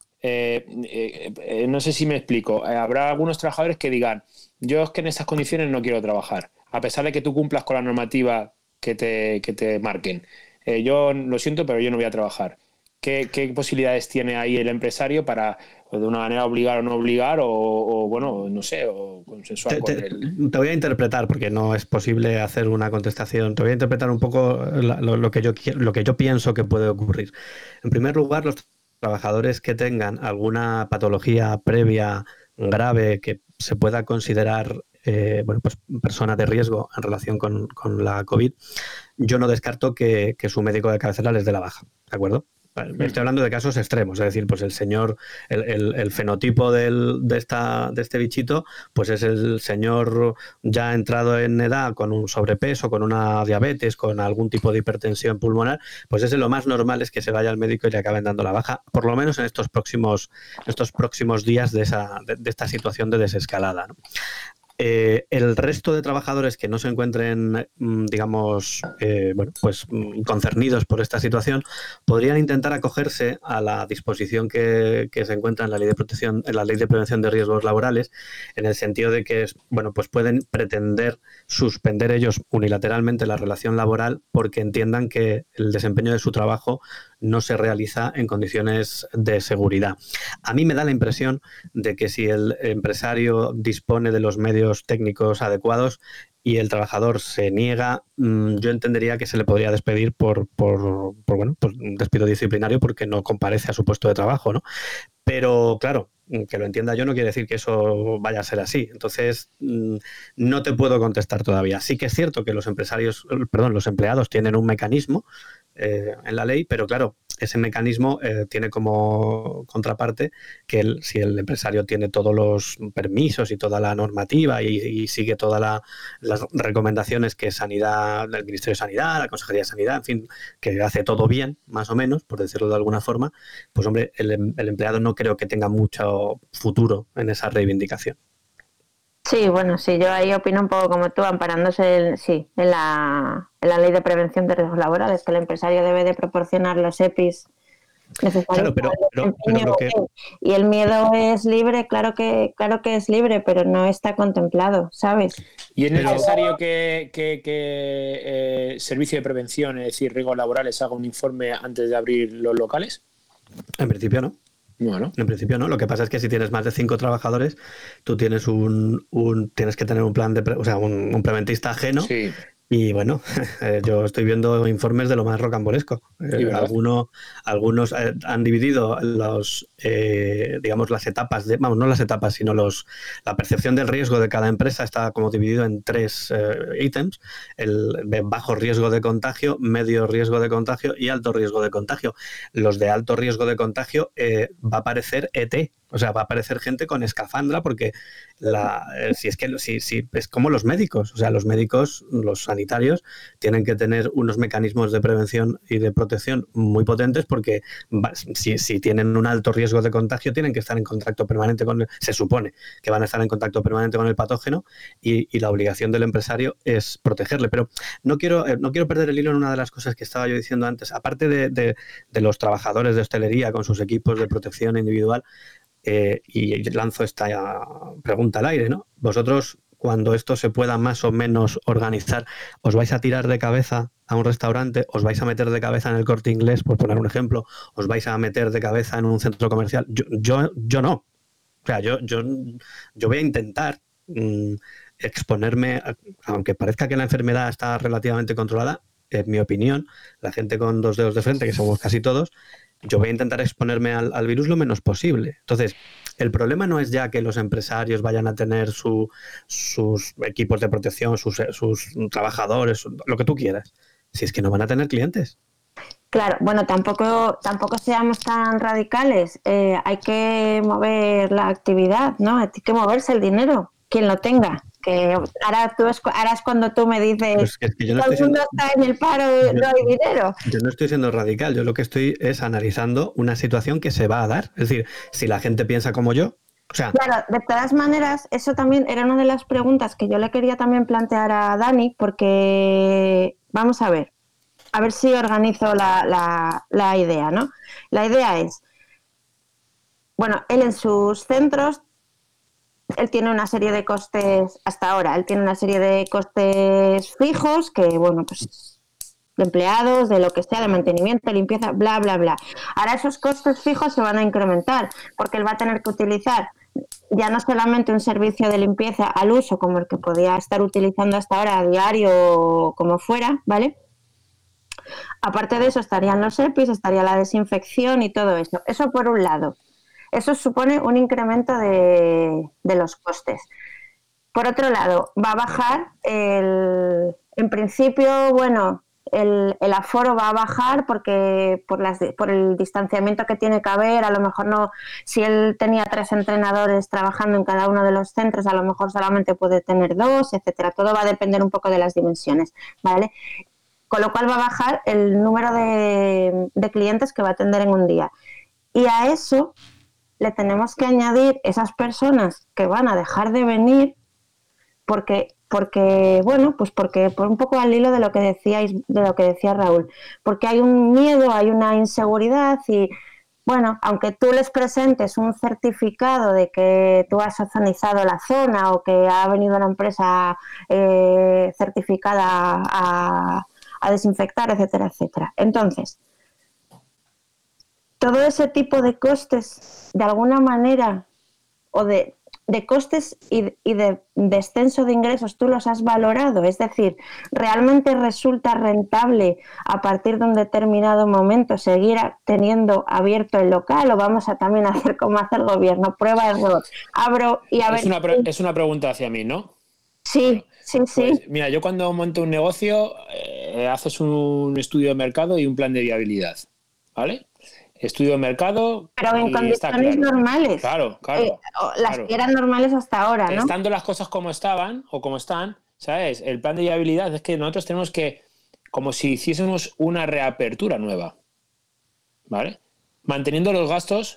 Eh, eh, eh, no sé si me explico. Eh, habrá algunos trabajadores que digan, yo es que en esas condiciones no quiero trabajar, a pesar de que tú cumplas con la normativa que te, que te marquen. Eh, yo lo siento, pero yo no voy a trabajar. ¿Qué, qué posibilidades tiene ahí el empresario para, de una manera, obligar o no obligar, o, o bueno, no sé, o consensuar
te,
con
te,
él?
Te voy a interpretar, porque no es posible hacer una contestación. Te voy a interpretar un poco lo, lo, que yo, lo que yo pienso que puede ocurrir. En primer lugar, los trabajadores que tengan alguna patología previa grave que se pueda considerar eh, bueno, pues persona de riesgo en relación con, con la COVID, yo no descarto que, que su médico de cabecera les dé la baja, ¿de acuerdo? Estoy hablando de casos extremos, es decir, pues el señor, el, el, el fenotipo del, de, esta, de este bichito, pues es el señor ya entrado en edad con un sobrepeso, con una diabetes, con algún tipo de hipertensión pulmonar, pues ese lo más normal es que se vaya al médico y le acaben dando la baja, por lo menos en estos próximos, estos próximos días de, esa, de, de esta situación de desescalada, ¿no? Eh, el resto de trabajadores que no se encuentren, digamos, eh, bueno, pues concernidos por esta situación, podrían intentar acogerse a la disposición que, que se encuentra en la ley de protección, en la ley de prevención de riesgos laborales, en el sentido de que, bueno, pues pueden pretender suspender ellos unilateralmente la relación laboral porque entiendan que el desempeño de su trabajo no se realiza en condiciones de seguridad. A mí me da la impresión de que si el empresario dispone de los medios técnicos adecuados y el trabajador se niega, yo entendería que se le podría despedir por, por, por bueno, pues un despido disciplinario porque no comparece a su puesto de trabajo, ¿no? Pero, claro, que lo entienda yo no quiere decir que eso vaya a ser así. Entonces, no te puedo contestar todavía. Sí que es cierto que los empresarios, perdón, los empleados tienen un mecanismo eh, en la ley, pero claro, ese mecanismo eh, tiene como contraparte que el, si el empresario tiene todos los permisos y toda la normativa y, y sigue todas la, las recomendaciones que Sanidad, el Ministerio de Sanidad, la Consejería de Sanidad, en fin, que hace todo bien, más o menos, por decirlo de alguna forma, pues hombre, el, el empleado no creo que tenga mucho futuro en esa reivindicación.
Sí, bueno, sí, yo ahí opino un poco como tú, amparándose en, sí, en la, en la ley de prevención de riesgos laborales, que el empresario debe de proporcionar los E P Is necesarios.
Claro, pero, pero, pero lo que...
Y el miedo es libre, claro que, claro que es libre, pero no está contemplado, ¿sabes?
¿Y es necesario que, que, que eh, Servicio de Prevención, es decir, riesgos laborales, haga un informe antes de abrir los locales?
En principio no.
Bueno.
En principio no. Lo que pasa es que si tienes más de cinco trabajadores, tú tienes un, un tienes que tener un plan de, pre, o sea, un, un preventista ajeno.
Sí.
Y bueno, yo estoy viendo informes de lo más rocambolesco.
Sí,
eh, alguno, algunos eh, han dividido los, eh, digamos, las etapas, de, vamos, no las etapas, sino los, la percepción del riesgo de cada empresa está como dividido en tres eh, ítems: el bajo riesgo de contagio, medio riesgo de contagio y alto riesgo de contagio. Los de alto riesgo de contagio eh, va a aparecer E T. O sea, va a aparecer gente con escafandra porque la, eh, si es que si, si, es como los médicos. O sea, los médicos, los sanitarios, tienen que tener unos mecanismos de prevención y de protección muy potentes porque va, si, si tienen un alto riesgo de contagio tienen que estar en contacto permanente con el, se supone que van a estar en contacto permanente con el patógeno y, y la obligación del empresario es protegerle. Pero no quiero, eh, no quiero perder el hilo en una de las cosas que estaba yo diciendo antes. Aparte de, de, de los trabajadores de hostelería con sus equipos de protección individual, Eh, y lanzo esta pregunta al aire, ¿no? Vosotros, cuando esto se pueda más o menos organizar, ¿os vais a tirar de cabeza a un restaurante? ¿Os vais a meter de cabeza en el Corte Inglés, por poner un ejemplo? ¿Os vais a meter de cabeza en un centro comercial? Yo, yo, yo no. O sea, yo, yo, yo voy a intentar mmm, exponerme, a, aunque parezca que la enfermedad está relativamente controlada, en mi opinión, la gente con dos dedos de frente, que somos casi todos, yo voy a intentar exponerme al, al virus lo menos posible. Entonces, el problema no es ya que los empresarios vayan a tener su, sus equipos de protección, sus, sus trabajadores, lo que tú quieras. Si es que no van a tener clientes.
Claro, bueno, tampoco tampoco seamos tan radicales. Eh, hay que mover la actividad, ¿no? Hay que moverse el dinero, quien lo tenga. Que ahora, tú es, ahora es cuando tú me dices
pues es que yo no
todo
estoy
el mundo
siendo,
está en el paro,
yo,
no hay dinero.
Yo no estoy siendo radical, yo lo que estoy es analizando una situación que se va a dar. Es decir, si la gente piensa como yo, o sea...
Claro, de todas maneras, eso también era una de las preguntas que yo le quería también plantear a Dani, porque vamos a ver, a ver si organizo la, la, la idea, ¿no? La idea es, bueno, él en sus centros, él tiene una serie de costes, hasta ahora, él tiene una serie de costes fijos que, bueno, pues de empleados, de lo que sea, de mantenimiento, limpieza, bla, bla, bla. Ahora esos costes fijos se van a incrementar porque él va a tener que utilizar ya no solamente un servicio de limpieza al uso como el que podía estar utilizando hasta ahora a diario o como fuera, ¿vale? Aparte de eso estarían los E P Is, estaría la desinfección y todo eso. Eso por un lado. Eso supone un incremento de, de los costes. Por otro lado, va a bajar el, en principio, bueno, el, el aforo va a bajar porque por, las, por el distanciamiento que tiene que haber, a lo mejor no, si él tenía tres entrenadores trabajando en cada uno de los centros, a lo mejor solamente puede tener dos, etcétera. Todo va a depender un poco de las dimensiones, ¿vale? Con lo cual va a bajar el número de, de clientes que va a atender en un día. Y a eso le tenemos que añadir esas personas que van a dejar de venir porque, porque bueno, pues porque por un poco al hilo de lo que decíais, de lo que decía Raúl, porque hay un miedo, hay una inseguridad y bueno, aunque tú les presentes un certificado de que tú has ozonizado la zona o que ha venido una empresa eh, certificada a, a desinfectar, etcétera, etcétera. Entonces, todo ese tipo de costes, de alguna manera, o de, de costes y, y de descenso de ingresos, tú los has valorado. Es decir, ¿realmente resulta rentable a partir de un determinado momento seguir teniendo abierto el local o vamos a también hacer como hace el gobierno? Prueba, error. Abro y a
es
ver...
Una pre- es una pregunta hacia mí, ¿no?
Sí, sí, sí.
Pues, mira, yo cuando monto un negocio, eh, haces un estudio de mercado y un plan de viabilidad, ¿vale? estudio de mercado.
Pero en
y
condiciones
está claro.
normales.
Claro, claro.
Eh, las
claro.
que eran normales hasta ahora, ¿no?
Estando las cosas como estaban o como están, ¿sabes? El plan de viabilidad es que nosotros tenemos que, como si hiciésemos una reapertura nueva, ¿vale? Manteniendo los gastos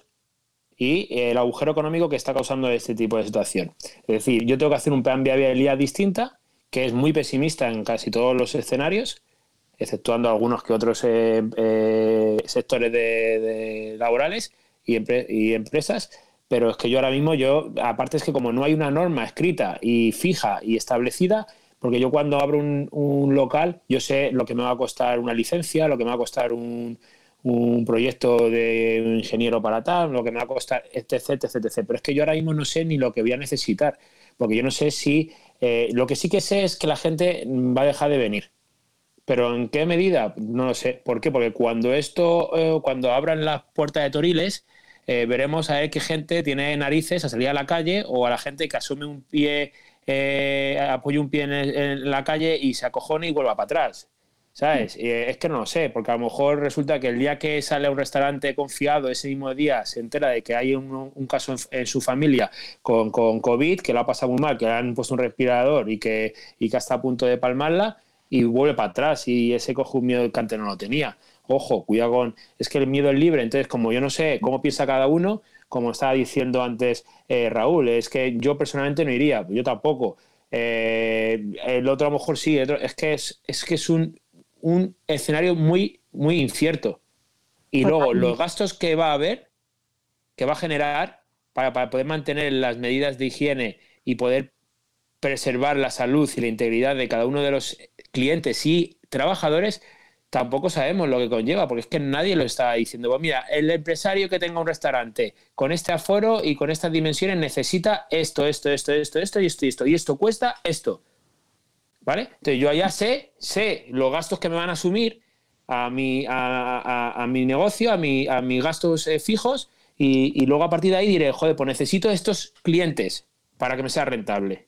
y el agujero económico que está causando este tipo de situación. Es decir, yo tengo que hacer un plan de viabilidad distinta, que es muy pesimista en casi todos los escenarios, exceptuando algunos que otros eh, eh, sectores de, de laborales y, empre- y empresas, pero es que yo ahora mismo, yo aparte es que como no hay una norma escrita y fija y establecida, porque yo cuando abro un, un local, yo sé lo que me va a costar una licencia, lo que me va a costar un, un proyecto de un ingeniero para tal, lo que me va a costar, etc, etc, etcétera. Pero es que yo ahora mismo no sé ni lo que voy a necesitar, porque yo no sé si... Eh, lo que sí que sé es que la gente va a dejar de venir. ¿Pero en qué medida? No lo sé. ¿Por qué? Porque cuando esto, eh, cuando abran las puertas de Toriles, eh, veremos a ver qué gente tiene narices a salir a la calle o a la gente que asume un pie, eh, apoya un pie en, el, en la calle y se acojone y vuelva para atrás. ¿Sabes? Eh, es que no lo sé, porque a lo mejor resulta que el día que sale a un restaurante confiado, ese mismo día se entera de que hay un, un caso en, en su familia con, con COVID, que lo ha pasado muy mal, que le han puesto un respirador y que, y que está a punto de palmarla, y vuelve para atrás y ese coge un miedo que antes no lo tenía. Ojo, cuidado con... Es que el miedo es libre, entonces como yo no sé cómo piensa cada uno, como estaba diciendo antes eh, Raúl, es que yo personalmente no iría, yo tampoco. Eh, el otro a lo mejor sí, otro, es que es, es que es un, un escenario muy, muy incierto. Y luego los gastos que va a haber, que va a generar para, para poder mantener las medidas de higiene y poder preservar la salud y la integridad de cada uno de los clientes y trabajadores, tampoco sabemos lo que conlleva, porque es que nadie lo está diciendo. Pues mira, el empresario que tenga un restaurante con este aforo y con estas dimensiones necesita esto, esto, esto, esto, esto y esto y esto, y esto cuesta esto. ¿Vale? Entonces yo allá sé, sé los gastos que me van a asumir a mi, a, a, a mi negocio, a, mi, a mis gastos eh, fijos, y, y luego a partir de ahí diré, joder, pues necesito estos clientes para que me sea rentable.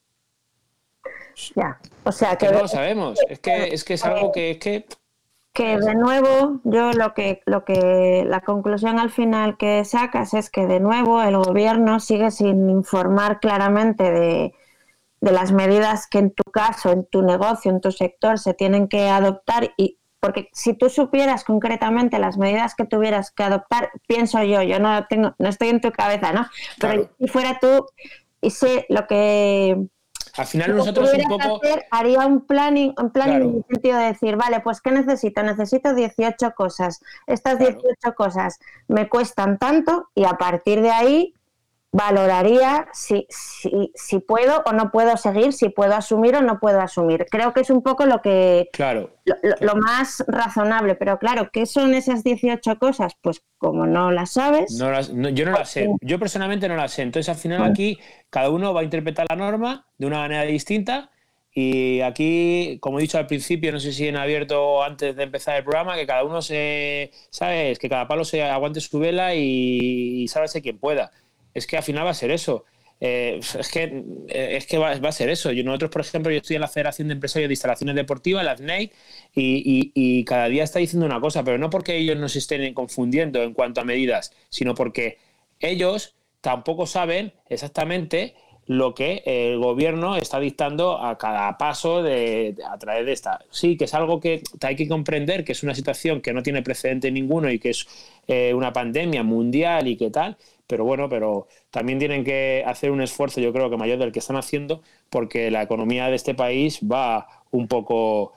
Ya, o sea
que,
que
que no lo sabemos, es que es que es algo que es que
que de nuevo yo lo que lo que la conclusión al final que sacas es que de nuevo el gobierno sigue sin informar claramente de, de las medidas que en tu caso, en tu negocio, en tu sector se tienen que adoptar, y porque si tú supieras concretamente las medidas que tuvieras que adoptar, pienso yo, yo no tengo, no estoy en tu cabeza, ¿no? Pero claro, si fuera tú y sé lo que
al final nosotros un poco
hacer, haría un planning, un planning
claro.
en el sentido de decir, vale, pues ¿qué necesito? Necesito dieciocho cosas. Estas claro. dieciocho cosas me cuestan tanto, y a partir de ahí valoraría si, si, si puedo o no puedo seguir, si puedo asumir o no puedo asumir. Creo que es un poco lo que
claro,
lo, lo,
claro.
lo más razonable, pero claro, ¿qué son esas dieciocho cosas? Pues como no las sabes...
No las, no, yo no las sé, yo personalmente no las sé, entonces al final aquí cada uno va a interpretar la norma de una manera distinta, y aquí, como he dicho al principio, no sé si en abierto antes de empezar el programa, que cada uno se, ¿sabes? Que cada palo se aguante su vela y, y sálvese quien pueda. Es que al final va a ser eso. Eh, es que, es que va, va a ser eso. Yo, nosotros, por ejemplo, yo estoy en la Federación de Empresarios de Instalaciones Deportivas, la F N E I, y, y, y cada día está diciendo una cosa, pero no porque ellos nos estén confundiendo en cuanto a medidas, sino porque ellos tampoco saben exactamente lo que el gobierno está dictando a cada paso de, de, a través de esta. Sí, que es algo que hay que comprender, que es una situación que no tiene precedente ninguno y que es eh, una pandemia mundial y que tal, pero bueno, pero también tienen que hacer un esfuerzo, yo creo que mayor del que están haciendo, porque la economía de este país va un poco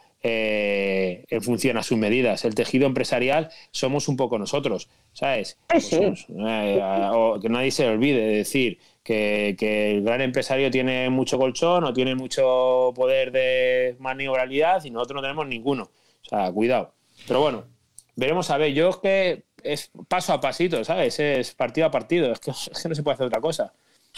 eh, en función a sus medidas. El tejido empresarial somos un poco nosotros, ¿sabes? Pues somos, eh, o que nadie se le olvide de decir que, que el gran empresario tiene mucho colchón o tiene mucho poder de maniobrabilidad y nosotros no tenemos ninguno. O sea, cuidado. Pero bueno, veremos a ver. Yo es que es paso a pasito, ¿sabes? Es partido a partido. Es que, es que no se puede hacer otra cosa.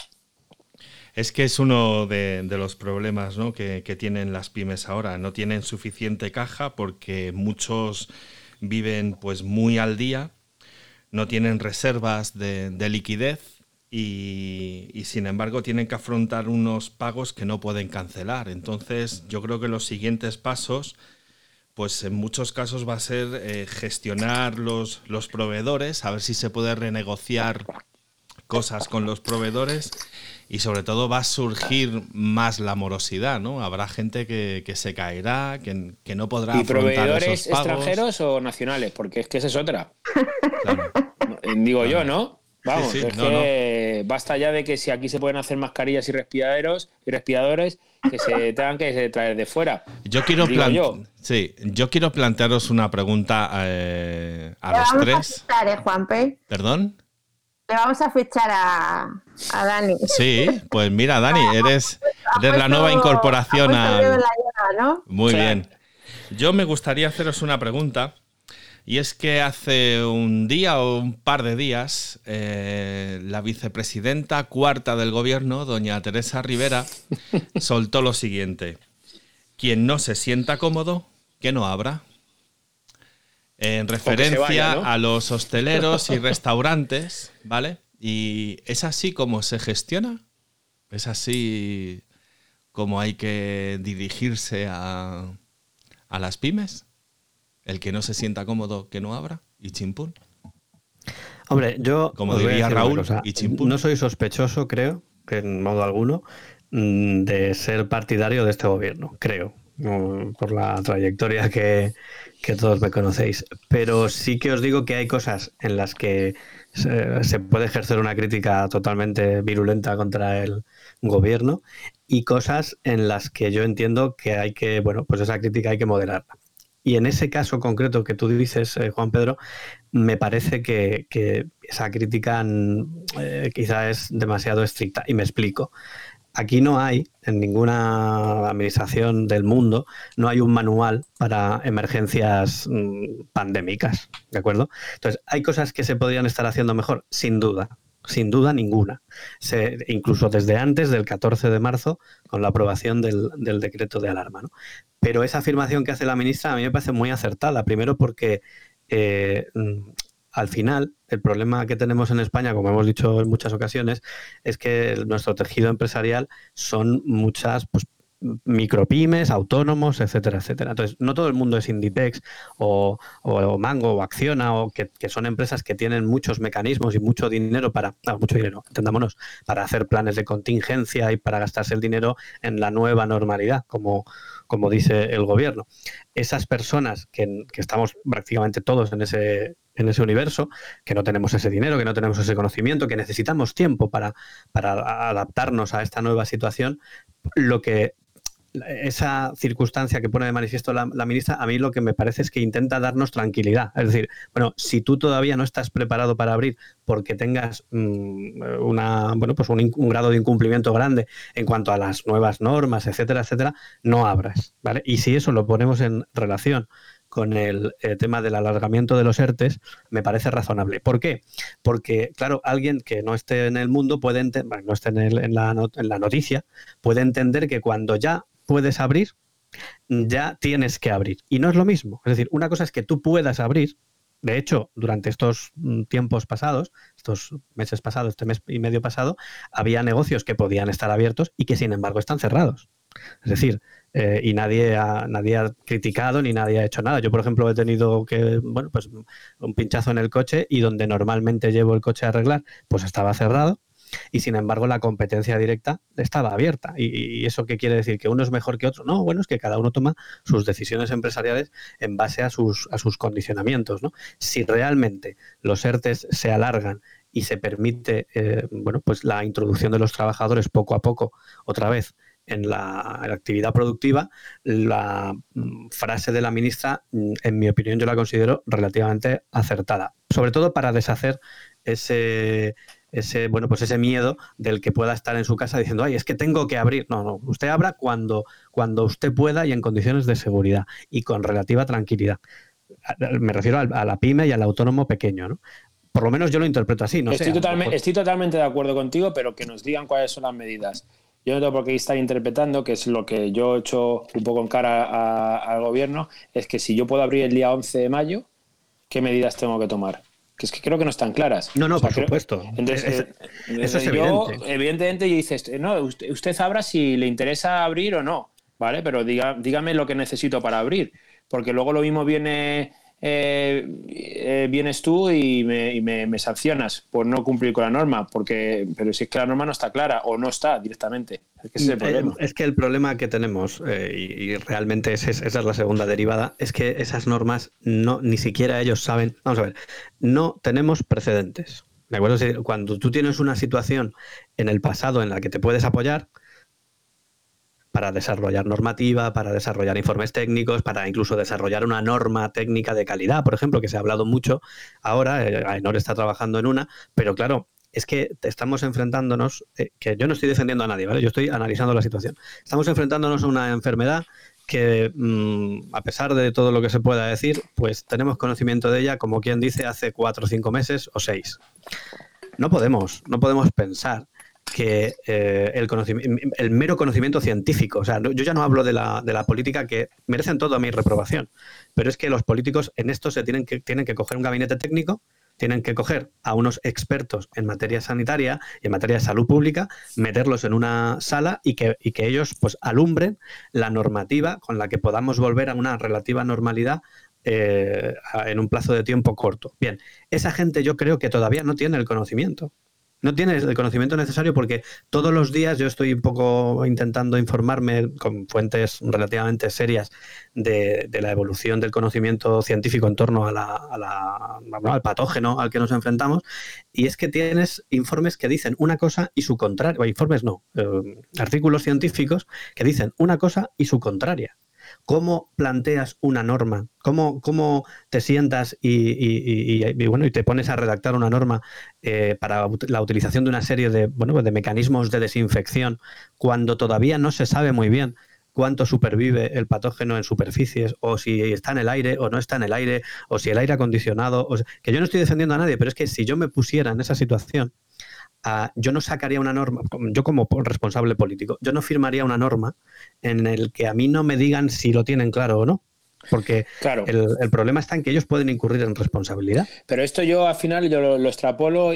Es que es uno de, de los problemas, ¿no?, que, que tienen las pymes ahora. No tienen suficiente caja porque muchos viven pues muy al día, no tienen reservas de, de liquidez y, y sin embargo tienen que afrontar unos pagos que no pueden cancelar. Entonces yo creo que los siguientes pasos pues en muchos casos va a ser eh, gestionar los, los proveedores, a ver si se puede renegociar cosas con los proveedores y sobre todo va a surgir más la morosidad, ¿no? Habrá gente que, que se caerá, que, que no podrá
¿Y
afrontar
proveedores
esos pagos.
Extranjeros o nacionales? Porque es que esa es otra.
Claro.
Digo
claro.
yo, ¿no? Vamos,
Sí, sí,
es
no,
que no. Basta ya de que si aquí se pueden hacer mascarillas y respiradores y respiradores, que se tengan que traer de fuera.
Yo quiero,
Digo
plan...
yo.
Sí, yo quiero plantearos una pregunta eh, a
Le
los
vamos
tres.
a fichar, ¿eh, Juanpe?
¿Perdón?
Le vamos a fichar a, a Dani.
Sí, pues mira, Dani, eres, eres la nueva incorporación
a...
al...
¿no?
Muy
Sí.
bien. Yo me gustaría haceros una pregunta. Y es que hace un día o un par de días, eh, la vicepresidenta cuarta del gobierno, doña Teresa Rivera, soltó lo siguiente. Quien no se sienta cómodo, que no abra. En referencia
vaya, ¿no?
a los hosteleros y restaurantes, ¿vale? Y es así como se gestiona. Es así como hay que dirigirse a, a las pymes. El que no se sienta cómodo, que no abra, y chimpún.
Hombre, yo,
como
os voy a
diría
decir una
Raúl,
cosa.
y chimpún.
No soy sospechoso, creo, que en modo alguno, mm, de ser partidario de este gobierno, creo, mm, por la trayectoria que, que todos me conocéis. Pero sí que os digo que hay cosas en las que se, se puede ejercer una crítica totalmente virulenta contra el gobierno y cosas en las que yo entiendo que hay que, bueno, pues esa crítica hay que moderarla. Y en ese caso concreto que tú dices, eh, Juan Pedro, me parece que, que esa crítica eh, quizá es demasiado estricta. Y me explico. Aquí no hay, en ninguna administración del mundo, no hay un manual para emergencias mmm, pandémicas, ¿de acuerdo? Entonces, ¿hay cosas que se podrían estar haciendo mejor? Sin duda. Sin duda ninguna. Se, incluso desde antes del catorce de marzo, con la aprobación del, del decreto de alarma, ¿no? Pero esa afirmación que hace la ministra a mí me parece muy acertada. Primero porque eh, al final el problema que tenemos en España, como hemos dicho en muchas ocasiones, es que nuestro tejido empresarial son muchas pues, micropymes, autónomos, etcétera, etcétera. Entonces, no todo el mundo es Inditex o, o, o Mango o Acciona, o que, que son empresas que tienen muchos mecanismos y mucho dinero para, no, mucho dinero, entendámonos, para hacer planes de contingencia y para gastarse el dinero en la nueva normalidad, como, como dice el gobierno. Esas personas que, que estamos prácticamente todos en ese, en ese universo, que no tenemos ese dinero, que no tenemos ese conocimiento, que necesitamos tiempo para, para adaptarnos a esta nueva situación, lo que esa circunstancia que pone de manifiesto la, la ministra, a mí lo que me parece es que intenta darnos tranquilidad. Es decir, bueno, si tú todavía no estás preparado para abrir porque tengas mmm, una, bueno, pues un, un grado de incumplimiento grande en cuanto a las nuevas normas, etcétera, etcétera, no abras, ¿vale? Y si eso lo ponemos en relación con el eh, tema del alargamiento de los ERTES, me parece razonable. ¿Por qué? Porque, claro, alguien que no esté en el mundo puede ente- bueno, no esté en, el, en, la not- en la noticia, puede entender que cuando ya puedes abrir, ya tienes que abrir. Y no es lo mismo. Es decir, una cosa es que tú puedas abrir. De hecho, durante estos tiempos pasados, estos meses pasados, este mes y medio pasado, había negocios que podían estar abiertos y que, sin embargo, están cerrados. Es decir, eh, y nadie ha, nadie ha criticado ni nadie ha hecho nada. Yo, por ejemplo, he tenido que, bueno, pues un pinchazo en el coche y donde normalmente llevo el coche a arreglar, pues estaba cerrado. Y sin embargo la competencia directa estaba abierta. ¿Y, y eso qué quiere decir? ¿Que uno es mejor que otro? No, bueno, es que cada uno toma sus decisiones empresariales en base a sus, a sus condicionamientos, ¿no? Si realmente los ERTES se alargan y se permite eh, bueno, pues la introducción de los trabajadores poco a poco, otra vez, en la, en la actividad productiva, la mm, frase de la ministra, mm, en mi opinión, yo la considero relativamente acertada. Sobre todo para deshacer ese... ese bueno pues ese miedo del que pueda estar en su casa diciendo, ay, es que tengo que abrir. No, no, usted abra cuando, cuando usted pueda y en condiciones de seguridad y con relativa tranquilidad. Me refiero a, a la pyme y al autónomo pequeño, ¿no? Por lo menos yo lo interpreto así. No
estoy,
sé,
totalmente,
mejor...
estoy totalmente de acuerdo contigo, pero que nos digan cuáles son las medidas. Yo no tengo por qué estar interpretando, que es lo que yo he hecho un poco en cara a, a, al gobierno, es que si yo puedo abrir el día once de mayo, ¿qué medidas tengo que tomar? Que es que creo que no están claras.
No, no, o sea, por
creo,
supuesto.
Entonces,
es,
eh,
eso es
yo,
evidente.
Evidentemente, yo dices, no, usted, usted abra si le interesa abrir o no, ¿vale? Pero diga, dígame lo que necesito para abrir. porque luego lo mismo viene... Eh, eh, vienes tú y, me, y me, me sancionas por no cumplir con la norma, porque pero si es que la norma no está clara o no está directamente. Es que ese es el problema.
Es que el problema que tenemos, eh, y, y realmente es, es, esa es la segunda derivada, es que esas normas no ni siquiera ellos saben. Vamos a ver, no tenemos precedentes. ¿De acuerdo? Si, cuando tú tienes una situación en el pasado en la que te puedes apoyar para desarrollar normativa, para desarrollar informes técnicos, para incluso desarrollar una norma técnica de calidad, por ejemplo, que se ha hablado mucho ahora, eh, Ainhoa está trabajando en una, pero claro, es que estamos enfrentándonos, eh, que yo no estoy defendiendo a nadie, ¿vale? Yo estoy analizando la situación. Estamos enfrentándonos a una enfermedad que, mmm, a pesar de todo lo que se pueda decir, pues tenemos conocimiento de ella, como quien dice, hace cuatro o cinco meses o seis. No podemos, no podemos pensar que eh, el, el mero conocimiento científico, o sea, no, yo ya no hablo de la, de la política, que merecen toda mi reprobación, pero es que los políticos en esto se tienen que, tienen que coger un gabinete técnico, tienen que coger a unos expertos en materia sanitaria y en materia de salud pública, meterlos en una sala y que, y que ellos pues alumbren la normativa con la que podamos volver a una relativa normalidad eh, en un plazo de tiempo corto. Bien, esa gente yo creo que todavía no tiene el conocimiento. No tienes el conocimiento necesario porque todos los días yo estoy un poco intentando informarme con fuentes relativamente serias de, de la evolución del conocimiento científico en torno a la, a la, bueno, al patógeno al que nos enfrentamos, y es que tienes informes que dicen una cosa y su contraria, o informes no, eh, artículos científicos que dicen una cosa y su contraria. ¿Cómo planteas una norma? ¿Cómo, cómo te sientas y, y, y, y, bueno, y te pones a redactar una norma eh, para la utilización de una serie de, bueno, de mecanismos de desinfección cuando todavía no se sabe muy bien cuánto supervive el patógeno en superficies, o si está en el aire o no está en el aire, o si el aire acondicionado? O sea, que yo no estoy defendiendo a nadie, pero es que si yo me pusiera en esa situación, Uh, yo no sacaría una norma, yo como responsable político, yo no firmaría una norma en el que a mí no me digan si lo tienen claro o no. Porque
claro.
el, el problema está en que ellos pueden incurrir en responsabilidad.
Pero esto yo al final yo lo, lo extrapolo y,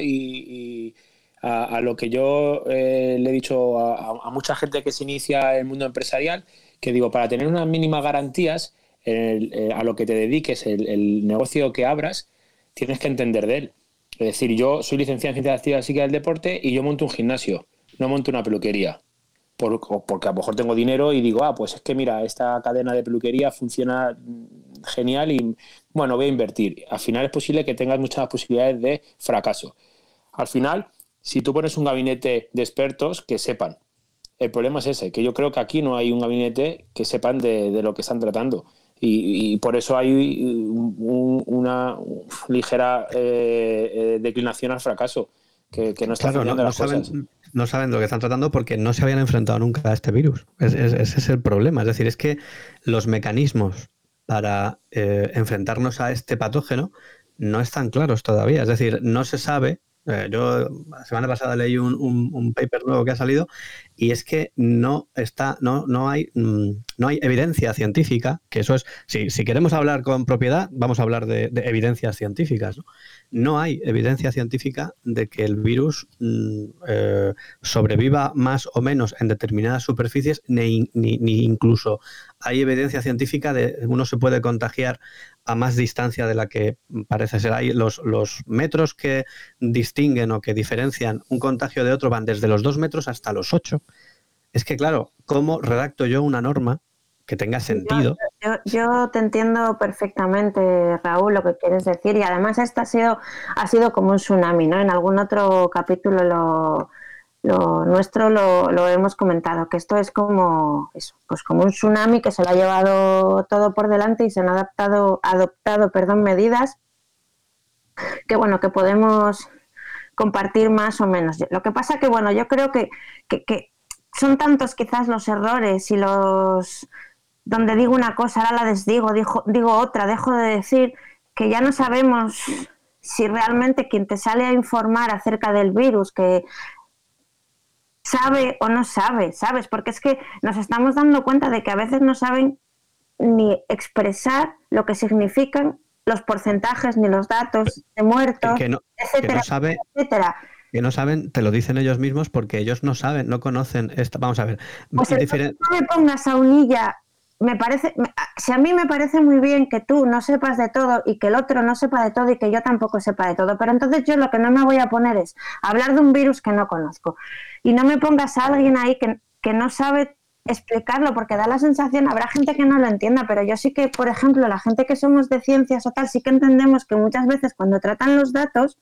y a, a lo que yo eh, le he dicho a, a mucha gente que se inicia en el mundo empresarial, que digo, para tener unas mínimas garantías el, eh, a lo que te dediques, el, el negocio que abras, tienes que entender de él. Es decir, yo soy licenciado en Ciencias Activas Psíquicas del Deporte y yo monto un gimnasio, no monto una peluquería. Por, porque a lo mejor tengo dinero y digo, ah, pues es que mira, esta cadena de peluquería funciona genial y bueno, voy a invertir. Al final es posible que tengas muchas posibilidades de fracaso. Al final, si tú pones un gabinete de expertos que sepan, el problema es ese, que yo creo que aquí no hay un gabinete que sepan de, de lo que están tratando. Y, y por eso hay un, una ligera eh, eh, declinación al fracaso, que, que no está
claro,
funcionando
no,
las
no
cosas.
Saben, no saben de lo que están tratando porque no se habían enfrentado nunca a este virus. Es, es, ese es el problema. Es decir, es que los mecanismos para eh, enfrentarnos a este patógeno no están claros todavía. Es decir, no se sabe. Eh, yo la semana pasada leí un, un, un paper nuevo que ha salido y es que no está, no, no hay, no hay evidencia científica, que eso es, si, si queremos hablar con propiedad, vamos a hablar de, de evidencias científicas, ¿no? No hay evidencia científica de que el virus eh, sobreviva más o menos en determinadas superficies, ni, ni, ni incluso hay evidencia científica de uno se puede contagiar a más distancia de la que parece ser. Hay los, los metros que distinguen o que diferencian un contagio de otro van desde los dos metros hasta los ocho. Es que, claro, ¿cómo redacto yo una norma que tenga sentido?
Yo, yo, yo te entiendo perfectamente, Raúl, lo que quieres decir, y además esto ha sido, ha sido como un tsunami, ¿no? En algún otro capítulo lo, lo nuestro lo, lo hemos comentado, que esto es como eso, pues como un tsunami que se lo ha llevado todo por delante y se han adaptado, adoptado perdón, medidas que bueno, que podemos compartir más o menos. Lo que pasa que, bueno, yo creo que, que, que son tantos quizás los errores y los donde digo una cosa, ahora la desdigo, digo, digo otra, dejo de decir, que ya no sabemos si realmente quien te sale a informar acerca del virus, que sabe o no sabe, ¿sabes? Porque es que nos estamos dando cuenta de que a veces no saben ni expresar lo que significan los porcentajes ni los datos de muertos,
que no,
etcétera,
que no sabe,
etcétera.
Que no saben, te lo dicen ellos mismos porque ellos no saben, no conocen esta. Vamos a ver.
Pues
diferen...
no me pongas a Unilla me parece, si a mí me parece muy bien que tú no sepas de todo y que el otro no sepa de todo y que yo tampoco sepa de todo, pero entonces yo lo que no me voy a poner es hablar de un virus que no conozco. Y no me pongas a alguien ahí que, que no sabe explicarlo, porque da la sensación, habrá gente que no lo entienda, pero yo sí que, por ejemplo, la gente que somos de ciencias o tal, sí que entendemos que muchas veces cuando tratan los datos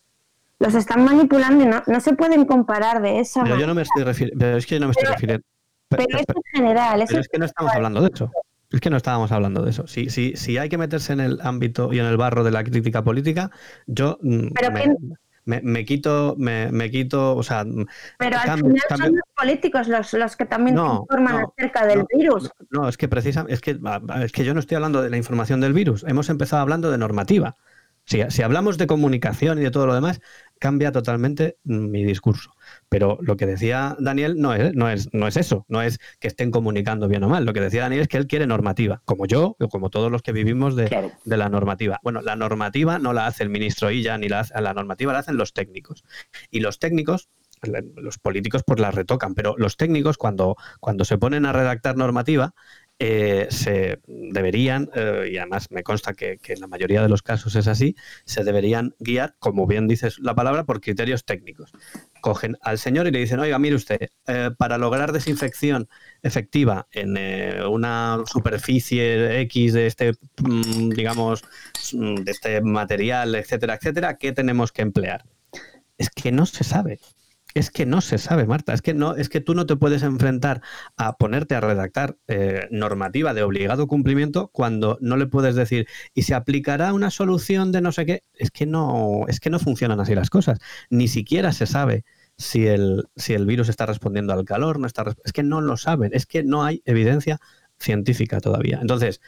los están manipulando y no, no se pueden comparar de esa
pero
manera.
yo no me estoy refiriendo, pero es que yo no me estoy
pero,
refiriendo.
Pero, pero esto en general.
Pero es que no estamos hablando de eso. Es que no estábamos hablando de eso. Si, si, si hay que meterse en el ámbito y en el barro de la crítica política, yo
pero
me,
que,
me, me quito, me, me quito, o sea...
Pero al
cambio,
final
cambio.
son los políticos los, los que también
no,
te informan
no,
acerca del
no,
virus.
No, no, es que precisamente, es que, es que yo no estoy hablando de la información del virus. Hemos empezado hablando de normativa. Si, si hablamos de comunicación y de todo lo demás, cambia totalmente mi discurso. Pero lo que decía Daniel no es, no es, no es eso, no es que estén comunicando bien o mal. Lo que decía Daniel es que él quiere normativa, como yo, o como todos los que vivimos de, claro. de la normativa. Bueno, la normativa no la hace el ministro Illa, ni la, hace, la normativa la hacen los técnicos. Y los técnicos, los políticos pues la retocan, pero los técnicos cuando, cuando se ponen a redactar normativa, Eh, se deberían, eh, y además me consta que, que en la mayoría de los casos es así, se deberían guiar, como bien dices la palabra, por criterios técnicos. Cogen al señor y le dicen, oiga, mire usted, eh, para lograr desinfección efectiva en eh, una superficie X de este, mm, digamos, de este material, etcétera, etcétera, ¿qué tenemos que emplear? Es que no se sabe. Es que no se sabe, Marta. Es que no, es que tú no te puedes enfrentar a ponerte a redactar eh, normativa de obligado cumplimiento cuando no le puedes decir y se aplicará una solución de no sé qué. Es que no, es que no funcionan así las cosas. Ni siquiera se sabe si el, si el virus está respondiendo al calor, no está. Es que no lo saben. Es que no hay evidencia científica todavía. Entonces,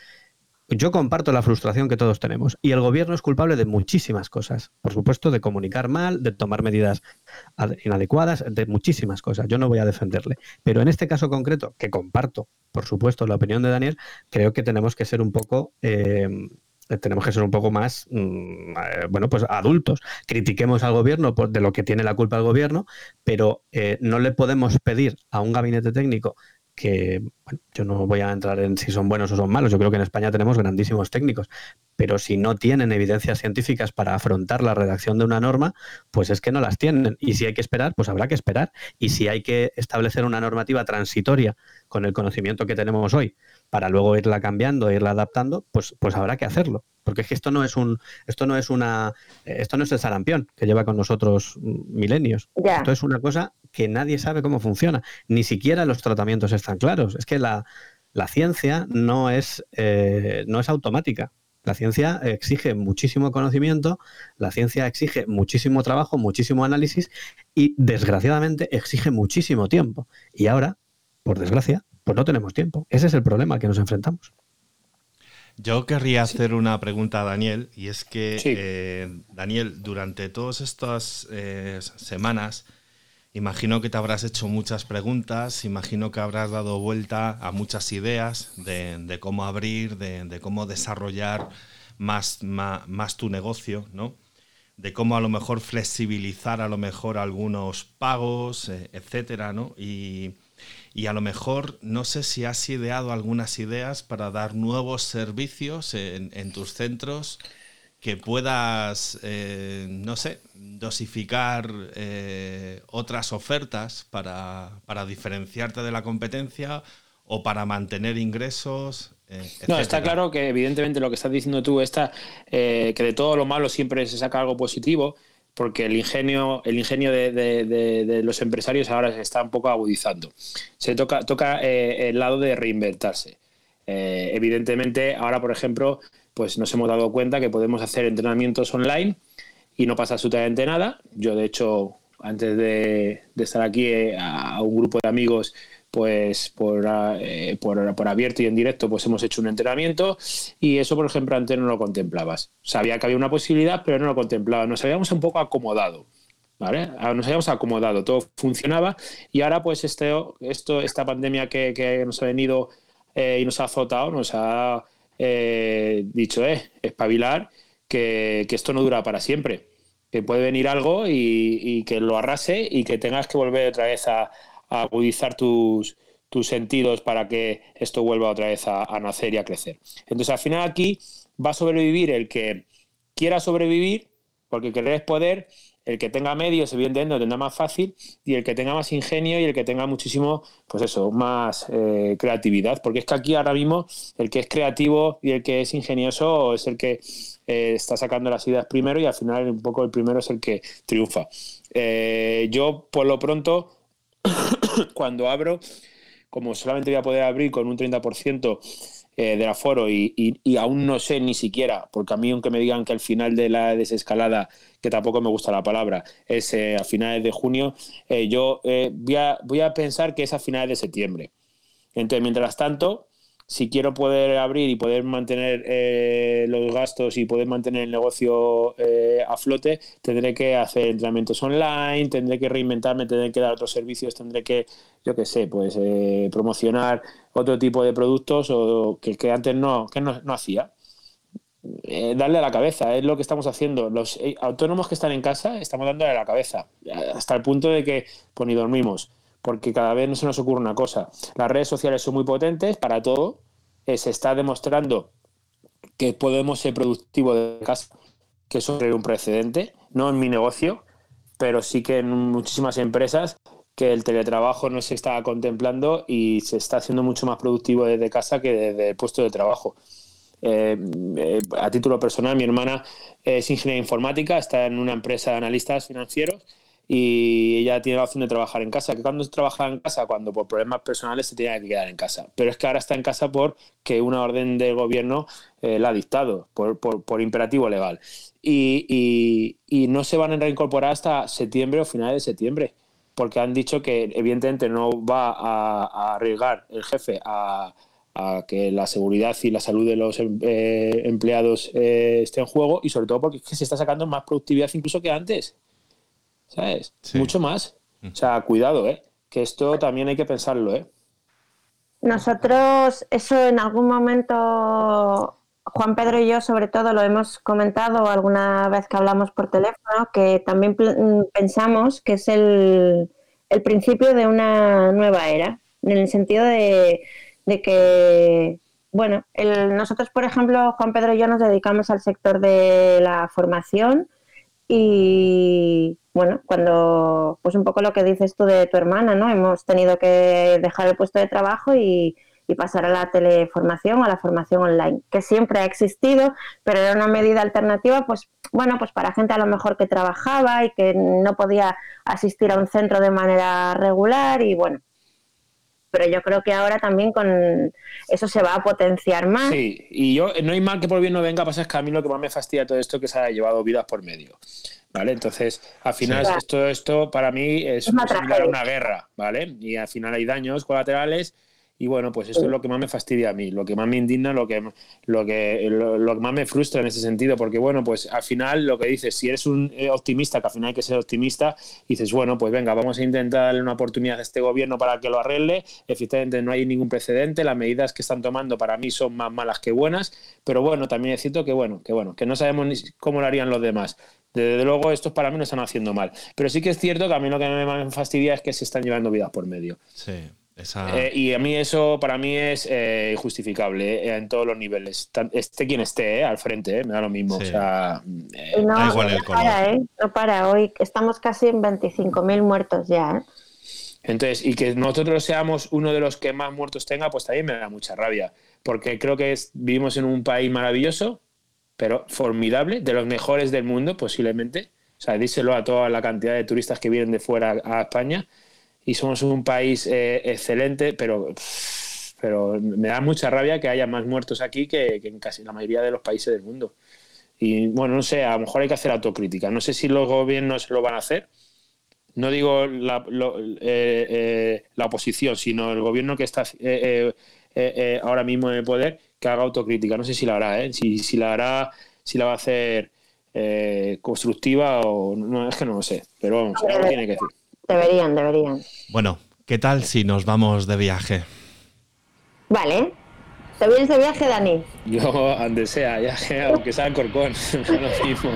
yo comparto la frustración que todos tenemos y el gobierno es culpable de muchísimas cosas. Por supuesto, de comunicar mal, de tomar medidas inadecuadas, de muchísimas cosas. Yo no voy a defenderle. Pero en este caso concreto, que comparto, por supuesto, la opinión de Daniel, creo que tenemos que ser un poco... Eh, tenemos que ser un poco más, mmm, eh, bueno, pues adultos. Critiquemos al gobierno por, de lo que tiene la culpa el gobierno, pero eh, no le podemos pedir a un gabinete técnico que, bueno, yo no voy a entrar en si son buenos o son malos, yo creo que en España tenemos grandísimos técnicos, pero si no tienen evidencias científicas para afrontar la redacción de una norma, pues es que no las tienen, y si hay que esperar, pues habrá que esperar, y si hay que establecer una normativa transitoria con el conocimiento que tenemos hoy, para luego irla cambiando, e irla adaptando, pues, pues habrá que hacerlo, porque es que esto no es un, esto no es una, esto no es el sarampión que lleva con nosotros milenios, yeah. Esto es una cosa que nadie sabe cómo funciona, ni siquiera los tratamientos están claros. Es que la, la ciencia no es, eh, no es automática. La ciencia exige muchísimo conocimiento, la ciencia exige muchísimo trabajo, muchísimo análisis y, desgraciadamente, exige muchísimo tiempo. Y ahora, por desgracia, pues no tenemos tiempo. Ese es el problema al que nos enfrentamos.
Yo querría hacer una pregunta a Daniel, y es que,
sí.
eh, Daniel, durante todas estas eh, semanas, imagino que te habrás hecho muchas preguntas, imagino que habrás dado vuelta a muchas ideas de, de cómo abrir, de, de cómo desarrollar más, más, más tu negocio, ¿no? De cómo a lo mejor flexibilizar a lo mejor algunos pagos, eh, etcétera, ¿no? Y, y a lo mejor, no sé si has ideado algunas ideas para dar nuevos servicios en, en tus centros que puedas, eh, no sé, dosificar eh, otras ofertas para, para diferenciarte de la competencia o para mantener ingresos, eh, etcétera.
No, está claro que evidentemente lo que estás diciendo tú está, eh, que de todo lo malo siempre se saca algo positivo, porque el ingenio, el ingenio de, de, de, de los empresarios ahora se está un poco agudizando. Se toca, toca eh, el lado de reinventarse. Eh, evidentemente, ahora, por ejemplo, pues nos hemos dado cuenta que podemos hacer entrenamientos online y no pasa absolutamente nada. Yo, de hecho, antes de, de estar aquí, eh, a, a un grupo de amigos, pues por, eh, por, por abierto y en directo, pues hemos hecho un entrenamiento, y eso, por ejemplo, antes no lo contemplabas. Sabía que había una posibilidad, pero no lo contemplaba. Nos habíamos un poco acomodado, ¿vale? Nos habíamos acomodado, todo funcionaba, y ahora, pues, este, esto, esta pandemia que, que nos ha venido eh, y nos ha azotado, nos ha eh, dicho, eh, espabilar, que, que esto no dura para siempre, que puede venir algo y, y que lo arrase y que tengas que volver otra vez a a agudizar tus, tus sentidos para que esto vuelva otra vez a, a nacer y a crecer. Entonces, al final aquí va a sobrevivir el que quiera sobrevivir, porque querer es poder. El que tenga medios, evidentemente, lo tendrá más fácil, y el que tenga más ingenio y el que tenga muchísimo, pues eso, más eh, creatividad. Porque es que aquí ahora mismo el que es creativo y el que es ingenioso es el que eh, está sacando las ideas primero, y al final un poco el primero es el que triunfa. Eh, yo, por lo pronto, cuando abro, como solamente voy a poder abrir con un treinta por ciento eh, del aforo y, y, y aún no sé ni siquiera, porque a mí aunque me digan que al final de la desescalada, que tampoco me gusta la palabra, es eh, a finales de junio, eh, yo eh, voy, a, voy a pensar que es a finales de septiembre. Entonces, mientras tanto, si quiero poder abrir y poder mantener eh, los gastos y poder mantener el negocio eh, a flote, tendré que hacer entrenamientos online, tendré que reinventarme, tendré que dar otros servicios, tendré que, yo qué sé, pues eh, promocionar otro tipo de productos o que, que antes no, que no, no hacía. Eh, darle a la cabeza, es lo que estamos haciendo. Los eh, autónomos que están en casa estamos dándole a la cabeza, hasta el punto de que pues ni dormimos, porque cada vez no se nos ocurre una cosa. Las redes sociales son muy potentes para todo, eh, se está demostrando que podemos ser productivos de casa, que eso es un precedente, no en mi negocio, pero sí que en muchísimas empresas, que el teletrabajo no se está contemplando y se está haciendo mucho más productivo desde casa que desde el puesto de trabajo. Eh, eh, a título personal, mi hermana es ingeniera informática, está en una empresa de analistas financieros y ella tiene la opción de trabajar en casa. ¿Que cuando trabajaba en casa? Cuando por problemas personales se tenía que quedar en casa. Pero es que ahora está en casa porque una orden del gobierno eh, la ha dictado, por, por, por imperativo legal. Y, y, y no se van a reincorporar hasta septiembre o finales de septiembre, porque han dicho que evidentemente no va a, a arriesgar el jefe a a que la seguridad y la salud de los eh, empleados eh, esté en juego, y sobre todo porque es que se está sacando más productividad incluso que antes, ¿sabes? Sí. Mucho más. O sea, cuidado, ¿eh? Que esto también hay que pensarlo, ¿eh?
Nosotros eso en algún momento, Juan Pedro y yo sobre todo lo hemos comentado alguna vez que hablamos por teléfono, que también pensamos que es el, el principio de una nueva era, en el sentido de de que, bueno, el, nosotros, por ejemplo, Juan Pedro y yo nos dedicamos al sector de la formación y, bueno, cuando, pues un poco lo que dices tú de tu hermana, ¿no? Hemos tenido que dejar el puesto de trabajo y, y pasar a la teleformación, a la formación online, que siempre ha existido, pero era una medida alternativa, pues, bueno, pues para gente a lo mejor que trabajaba y que no podía asistir a un centro de manera regular y, bueno, pero yo creo que ahora también con eso se va a potenciar más.
Sí, y yo no hay mal que por bien no venga, pasa es que a mí lo que más me fastidia todo esto es que se haya llevado vidas por medio, ¿vale? Entonces, al final sí. esto, esto para mí es, es similar a una guerra, ¿vale? Y al final hay daños colaterales y bueno, pues esto sí. es lo que más me fastidia a mí, lo que más me indigna, lo que, lo que, lo, lo que más me frustra en ese sentido, porque bueno, pues al final lo que dices, si eres un optimista, que al final hay que ser optimista, dices, bueno, pues venga, vamos a intentar darle una oportunidad a este gobierno para que lo arregle, efectivamente no hay ningún precedente, las medidas que están tomando para mí son más malas que buenas, pero bueno, también es cierto que bueno, que bueno, que no sabemos ni cómo lo harían los demás. Desde luego estos para mí no están haciendo mal, pero sí que es cierto que a mí lo que me fastidia es que se están llevando vidas por medio.
Sí. Esa...
Eh, y a mí eso para mí es eh, injustificable eh, en todos los niveles, esté quien esté eh, al frente, eh, me da lo mismo. Sí. O sea,
eh, no, da igual el color. No para, ¿eh? No para, hoy estamos casi en veinticinco mil muertos ya. ¿eh?
Entonces, y que nosotros seamos uno de los que más muertos tenga, pues también me da mucha rabia, porque creo que es, vivimos en un país maravilloso, pero formidable, de los mejores del mundo posiblemente. O sea, díselo a toda la cantidad de turistas que vienen de fuera a España. Y somos un país eh, excelente, pero, pero me da mucha rabia que haya más muertos aquí que, que en casi la mayoría de los países del mundo. Y bueno, no sé, a lo mejor hay que hacer autocrítica. No sé si los gobiernos lo van a hacer. No digo la, lo, eh, eh, la oposición, sino el gobierno que está eh, eh, eh, ahora mismo en el poder, que haga autocrítica. No sé si la hará, ¿eh? Si, si la hará, si la va a hacer eh, constructiva o no, es que no lo sé. Pero vamos, algo tiene que decir.
Deberían, deberían.
Bueno, ¿qué tal si nos vamos de viaje?
Vale. ¿Te vienes de viaje, Dani?
Yo, donde sea, ya, aunque sea en Corcón, no es lo mismo.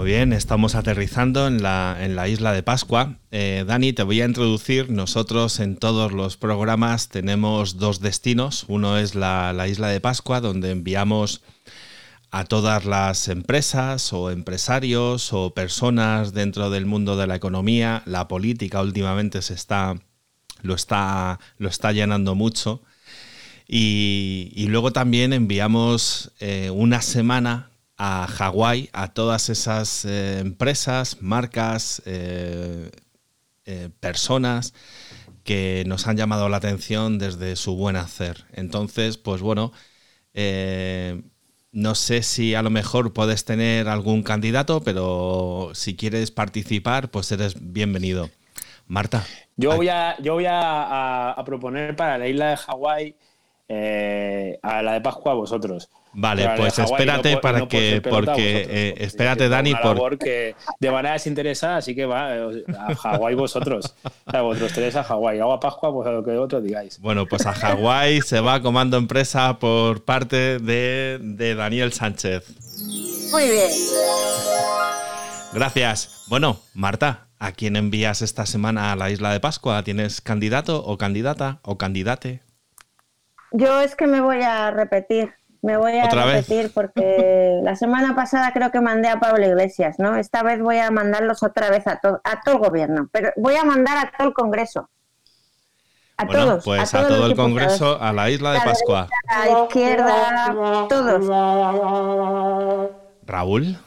Muy bien, estamos aterrizando en la, en la isla de Pascua. Eh, Dani, te voy a introducir. Nosotros en todos los programas tenemos dos destinos. Uno es la, la isla de Pascua, donde enviamos a todas las empresas o empresarios o personas dentro del mundo de la economía. La política últimamente se está, lo, está, lo está llenando mucho. Y, y luego también enviamos eh, una semana a Hawái a todas esas eh, empresas, marcas, eh, eh, personas que nos han llamado la atención desde su buen hacer. Entonces, pues bueno, eh, no sé si a lo mejor puedes tener algún candidato, pero si quieres participar, pues eres bienvenido. Marta.
Yo voy a, yo voy a, a, a proponer para la isla de Hawái eh, a la de Pascua a vosotros.
Vale, pues espérate no, para no que, porque, eh, espérate Dani,
por que de manera desinteresada, así que va a Hawái vosotros, o sea, vosotros tres a Hawái, hago a Pascua, pues a lo que vosotros digáis.
Bueno, pues a Hawái se va Comando Empresa por parte de, de Daniel Sánchez.
Muy bien.
Gracias. Bueno, Marta, ¿a quién envías esta semana a la isla de Pascua? ¿Tienes candidato o candidata o candidate?
Yo es que me voy a repetir. Me voy a repetir vez? porque la semana pasada creo que mandé a Pablo Iglesias, ¿no? Esta vez voy a mandarlos otra vez a, to- a todo el gobierno, pero voy a mandar a todo el Congreso. A
bueno,
todos.
Pues
a,
a todo el
diputados.
Congreso, a la isla de Pascua.
A la izquierda, todos.
Raúl.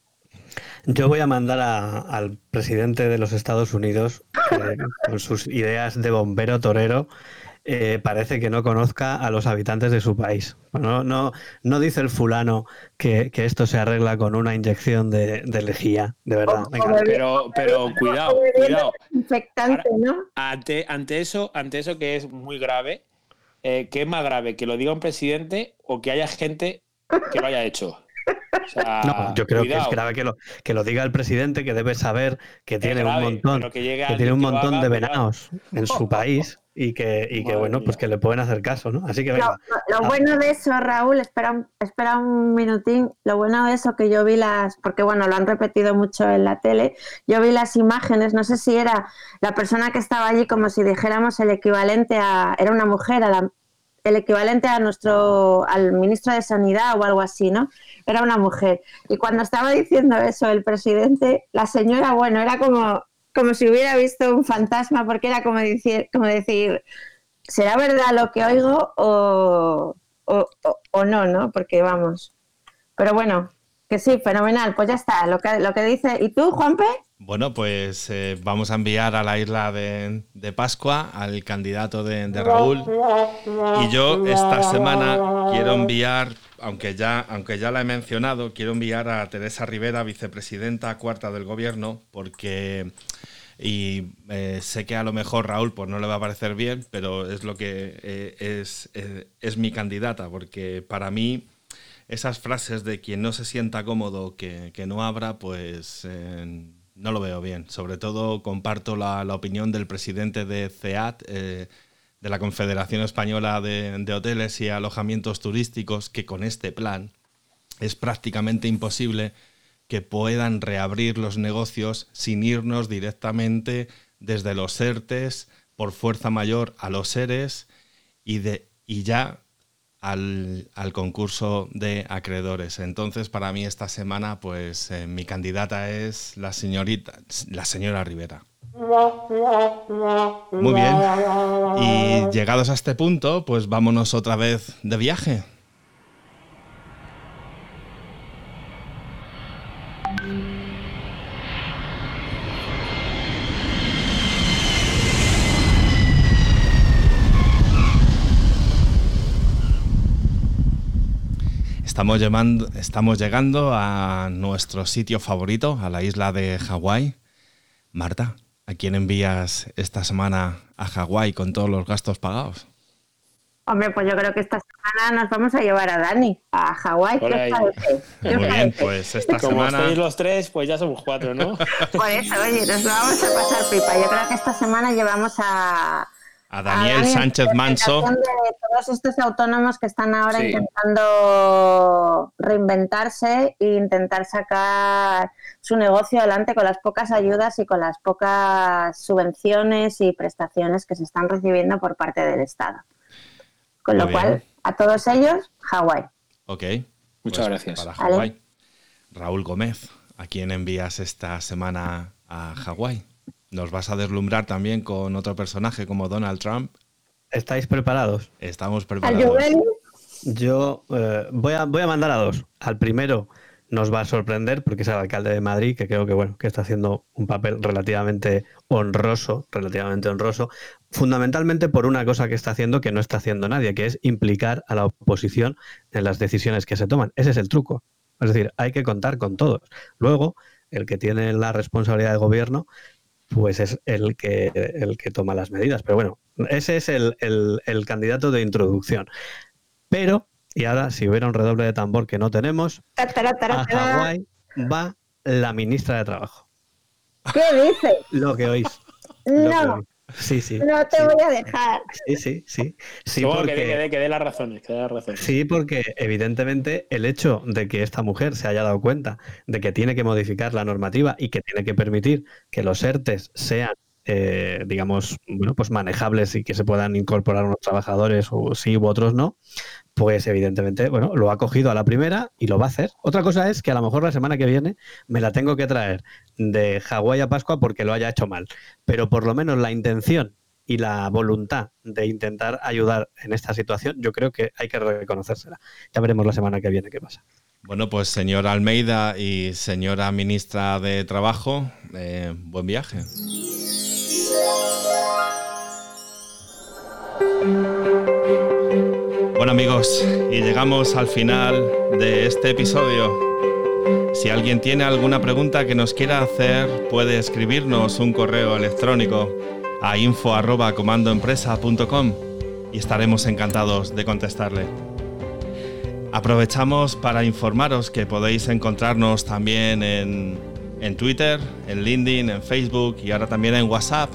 Yo voy a mandar a, al presidente de los Estados Unidos, que con sus ideas de bombero torero, Eh, parece que no conozca a los habitantes de su país. No, no, no dice el fulano que, que esto se arregla con una inyección de, de lejía, de verdad. Venga.
Pero, pero cuidado, cuidado.
Infectante, ¿no?
Ante, ante eso, ante eso que es muy grave, eh, ¿qué es más grave? ¿Que lo diga un presidente o que haya gente que lo haya hecho? O sea,
no, yo creo
cuidado.
que es grave que lo, que lo diga el presidente, que debe saber que tiene
grave,
un montón,
que,
que tiene un montón
haga,
de venados en su país. Y que, y que bueno, pues que le pueden hacer caso, ¿no? Así que venga.
Lo, lo bueno de eso, Raúl, espera un, espera un minutín, lo bueno de eso que yo vi las, porque bueno, lo han repetido mucho en la tele, yo vi las imágenes, no sé si era la persona que estaba allí como si dijéramos el equivalente a, era una mujer, a la, el equivalente a nuestro, al ministro de Sanidad o algo así, ¿no? Era una mujer. Y cuando estaba diciendo eso el presidente, la señora, bueno, era como... como si hubiera visto un fantasma, porque era como decir, como decir ¿será verdad lo que oigo o, o, o, o no, no? Porque vamos. Pero bueno, que sí, fenomenal, pues ya está, lo que, lo que dice. ¿Y tú, Juanpe?
Bueno, pues eh, vamos a enviar a la isla de, de Pascua al candidato de, de Raúl. Y yo esta semana quiero enviar, aunque ya, aunque ya la he mencionado, quiero enviar a Teresa Rivera, vicepresidenta cuarta del gobierno, porque... Y eh, sé que a lo mejor Raúl pues no le va a parecer bien, pero es lo que eh, es, eh, es mi candidata, porque para mí esas frases de quien no se sienta cómodo que, que no abra, pues eh, no lo veo bien. Sobre todo comparto la, la opinión del presidente de C E A T, eh, de la Confederación Española de, de Hoteles y Alojamientos Turísticos, que con este plan es prácticamente imposible que puedan reabrir los negocios sin irnos directamente desde los ERTES por fuerza mayor a los ERES y, de, y ya al, al concurso de acreedores. Entonces, para mí esta semana, pues eh, mi candidata es la señorita, la señora Rivera. Muy bien. Y llegados a este punto, pues vámonos otra vez de viaje. Estamos, llevando, estamos llegando a nuestro sitio favorito, a la isla de Hawái. Marta, ¿a quién envías esta semana a Hawái con todos los gastos pagados?
Hombre, pues yo creo que esta semana nos vamos a llevar a Dani a Hawái. ¿Qué os parece?
Muy bien, pues esta
Como
semana...
estáis los tres, pues ya somos cuatro, ¿no?
Por eso, oye, nos lo vamos a pasar pipa. Yo creo que esta semana llevamos a,
A Daniel
a
Sánchez Manso.
De todos estos autónomos que están ahora
Sí.
intentando reinventarse e intentar sacar su negocio adelante con las pocas ayudas y con las pocas subvenciones y prestaciones que se están recibiendo por parte del Estado. Con
Muy
lo
bien.
cual, a todos ellos, Hawái.
Ok.
Muchas gracias.
Para
Vale.
Hawái. Raúl Gómez, ¿a quién envías esta semana a Hawái? ¿Nos vas a deslumbrar también con otro personaje como Donald Trump?
¿Estáis preparados?
Estamos
Al
preparados.
Yubel,
Yo eh, voy, a, voy a mandar a dos. Al primero nos va a sorprender porque es el alcalde de Madrid, que creo que bueno, que está haciendo un papel relativamente honroso, relativamente honroso, fundamentalmente por una cosa que está haciendo que no está haciendo nadie, que es implicar a la oposición en las decisiones que se toman. Ese es el truco. Es decir, hay que contar con todos. Luego, el que tiene la responsabilidad de gobierno, pues es el que, el que toma las medidas. Pero bueno, ese es el, el, el candidato de introducción. Pero, y ahora, si hubiera un redoble de tambor que no tenemos,
ta, ta, ta, ta,
a
ta.
Hawái va la ministra de Trabajo.
¿Qué dices?
Lo que oís. Lo que
No,
oís. Sí, sí.
no te
sí.
voy a dejar.
Sí, sí, sí. Sí,
Luego
porque...
que, dé, que, dé, que dé las razones, que dé las razones.
Sí, porque evidentemente el hecho de que esta mujer se haya dado cuenta de que tiene que modificar la normativa y que tiene que permitir que los ERTES sean, eh, digamos, bueno, pues manejables y que se puedan incorporar unos trabajadores o sí u otros no, pues evidentemente, bueno, lo ha cogido a la primera y lo va a hacer. Otra cosa es que a lo mejor la semana que viene me la tengo que traer de Hawái a Pascua porque lo haya hecho mal, pero por lo menos la intención y la voluntad de intentar ayudar en esta situación, yo creo que hay que reconocérsela. Ya veremos la semana que viene qué pasa.
Bueno, pues señor Almeida y señora ministra de Trabajo, eh, buen viaje. Bueno amigos, y llegamos al final de este episodio. Si alguien tiene alguna pregunta que nos quiera hacer, puede escribirnos un correo electrónico a info arroba comandoempresa punto com y estaremos encantados de contestarle. Aprovechamos para informaros que podéis encontrarnos también en, en Twitter, en LinkedIn, en Facebook y ahora también en WhatsApp.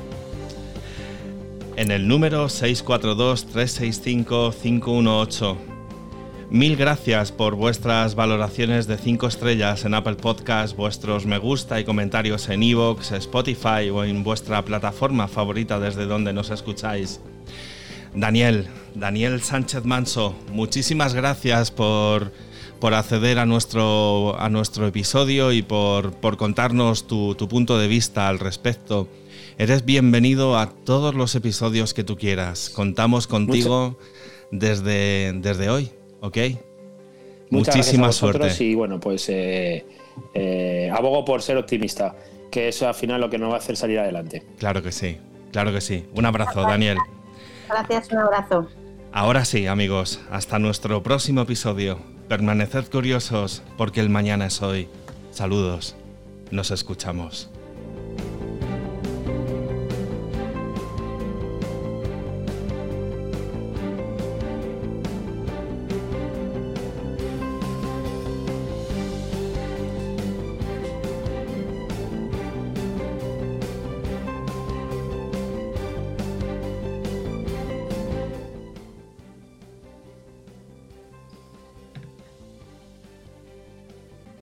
En el número seis cuatro dos, tres seis cinco, cinco uno ocho. Mil gracias por vuestras valoraciones de cinco estrellas en Apple Podcast, vuestros me gusta y comentarios en iVoox, Spotify o en vuestra plataforma favorita desde donde nos escucháis. Daniel, Daniel Sánchez Manso, muchísimas gracias por, por acceder a nuestro, a nuestro episodio y por, por contarnos tu, tu punto de vista al respecto. Eres bienvenido a todos los episodios que tú quieras. Contamos contigo desde, desde hoy, ¿ok?
Muchas
Muchísima
gracias a vosotros
suerte.
y bueno, pues eh, eh, abogo por ser optimista, que eso al final lo que nos va a hacer salir adelante.
Claro que sí, claro que sí. Un abrazo, Daniel.
Gracias, un abrazo.
Ahora sí, amigos, hasta nuestro próximo episodio. Permaneced curiosos porque el mañana es hoy. Saludos, nos escuchamos.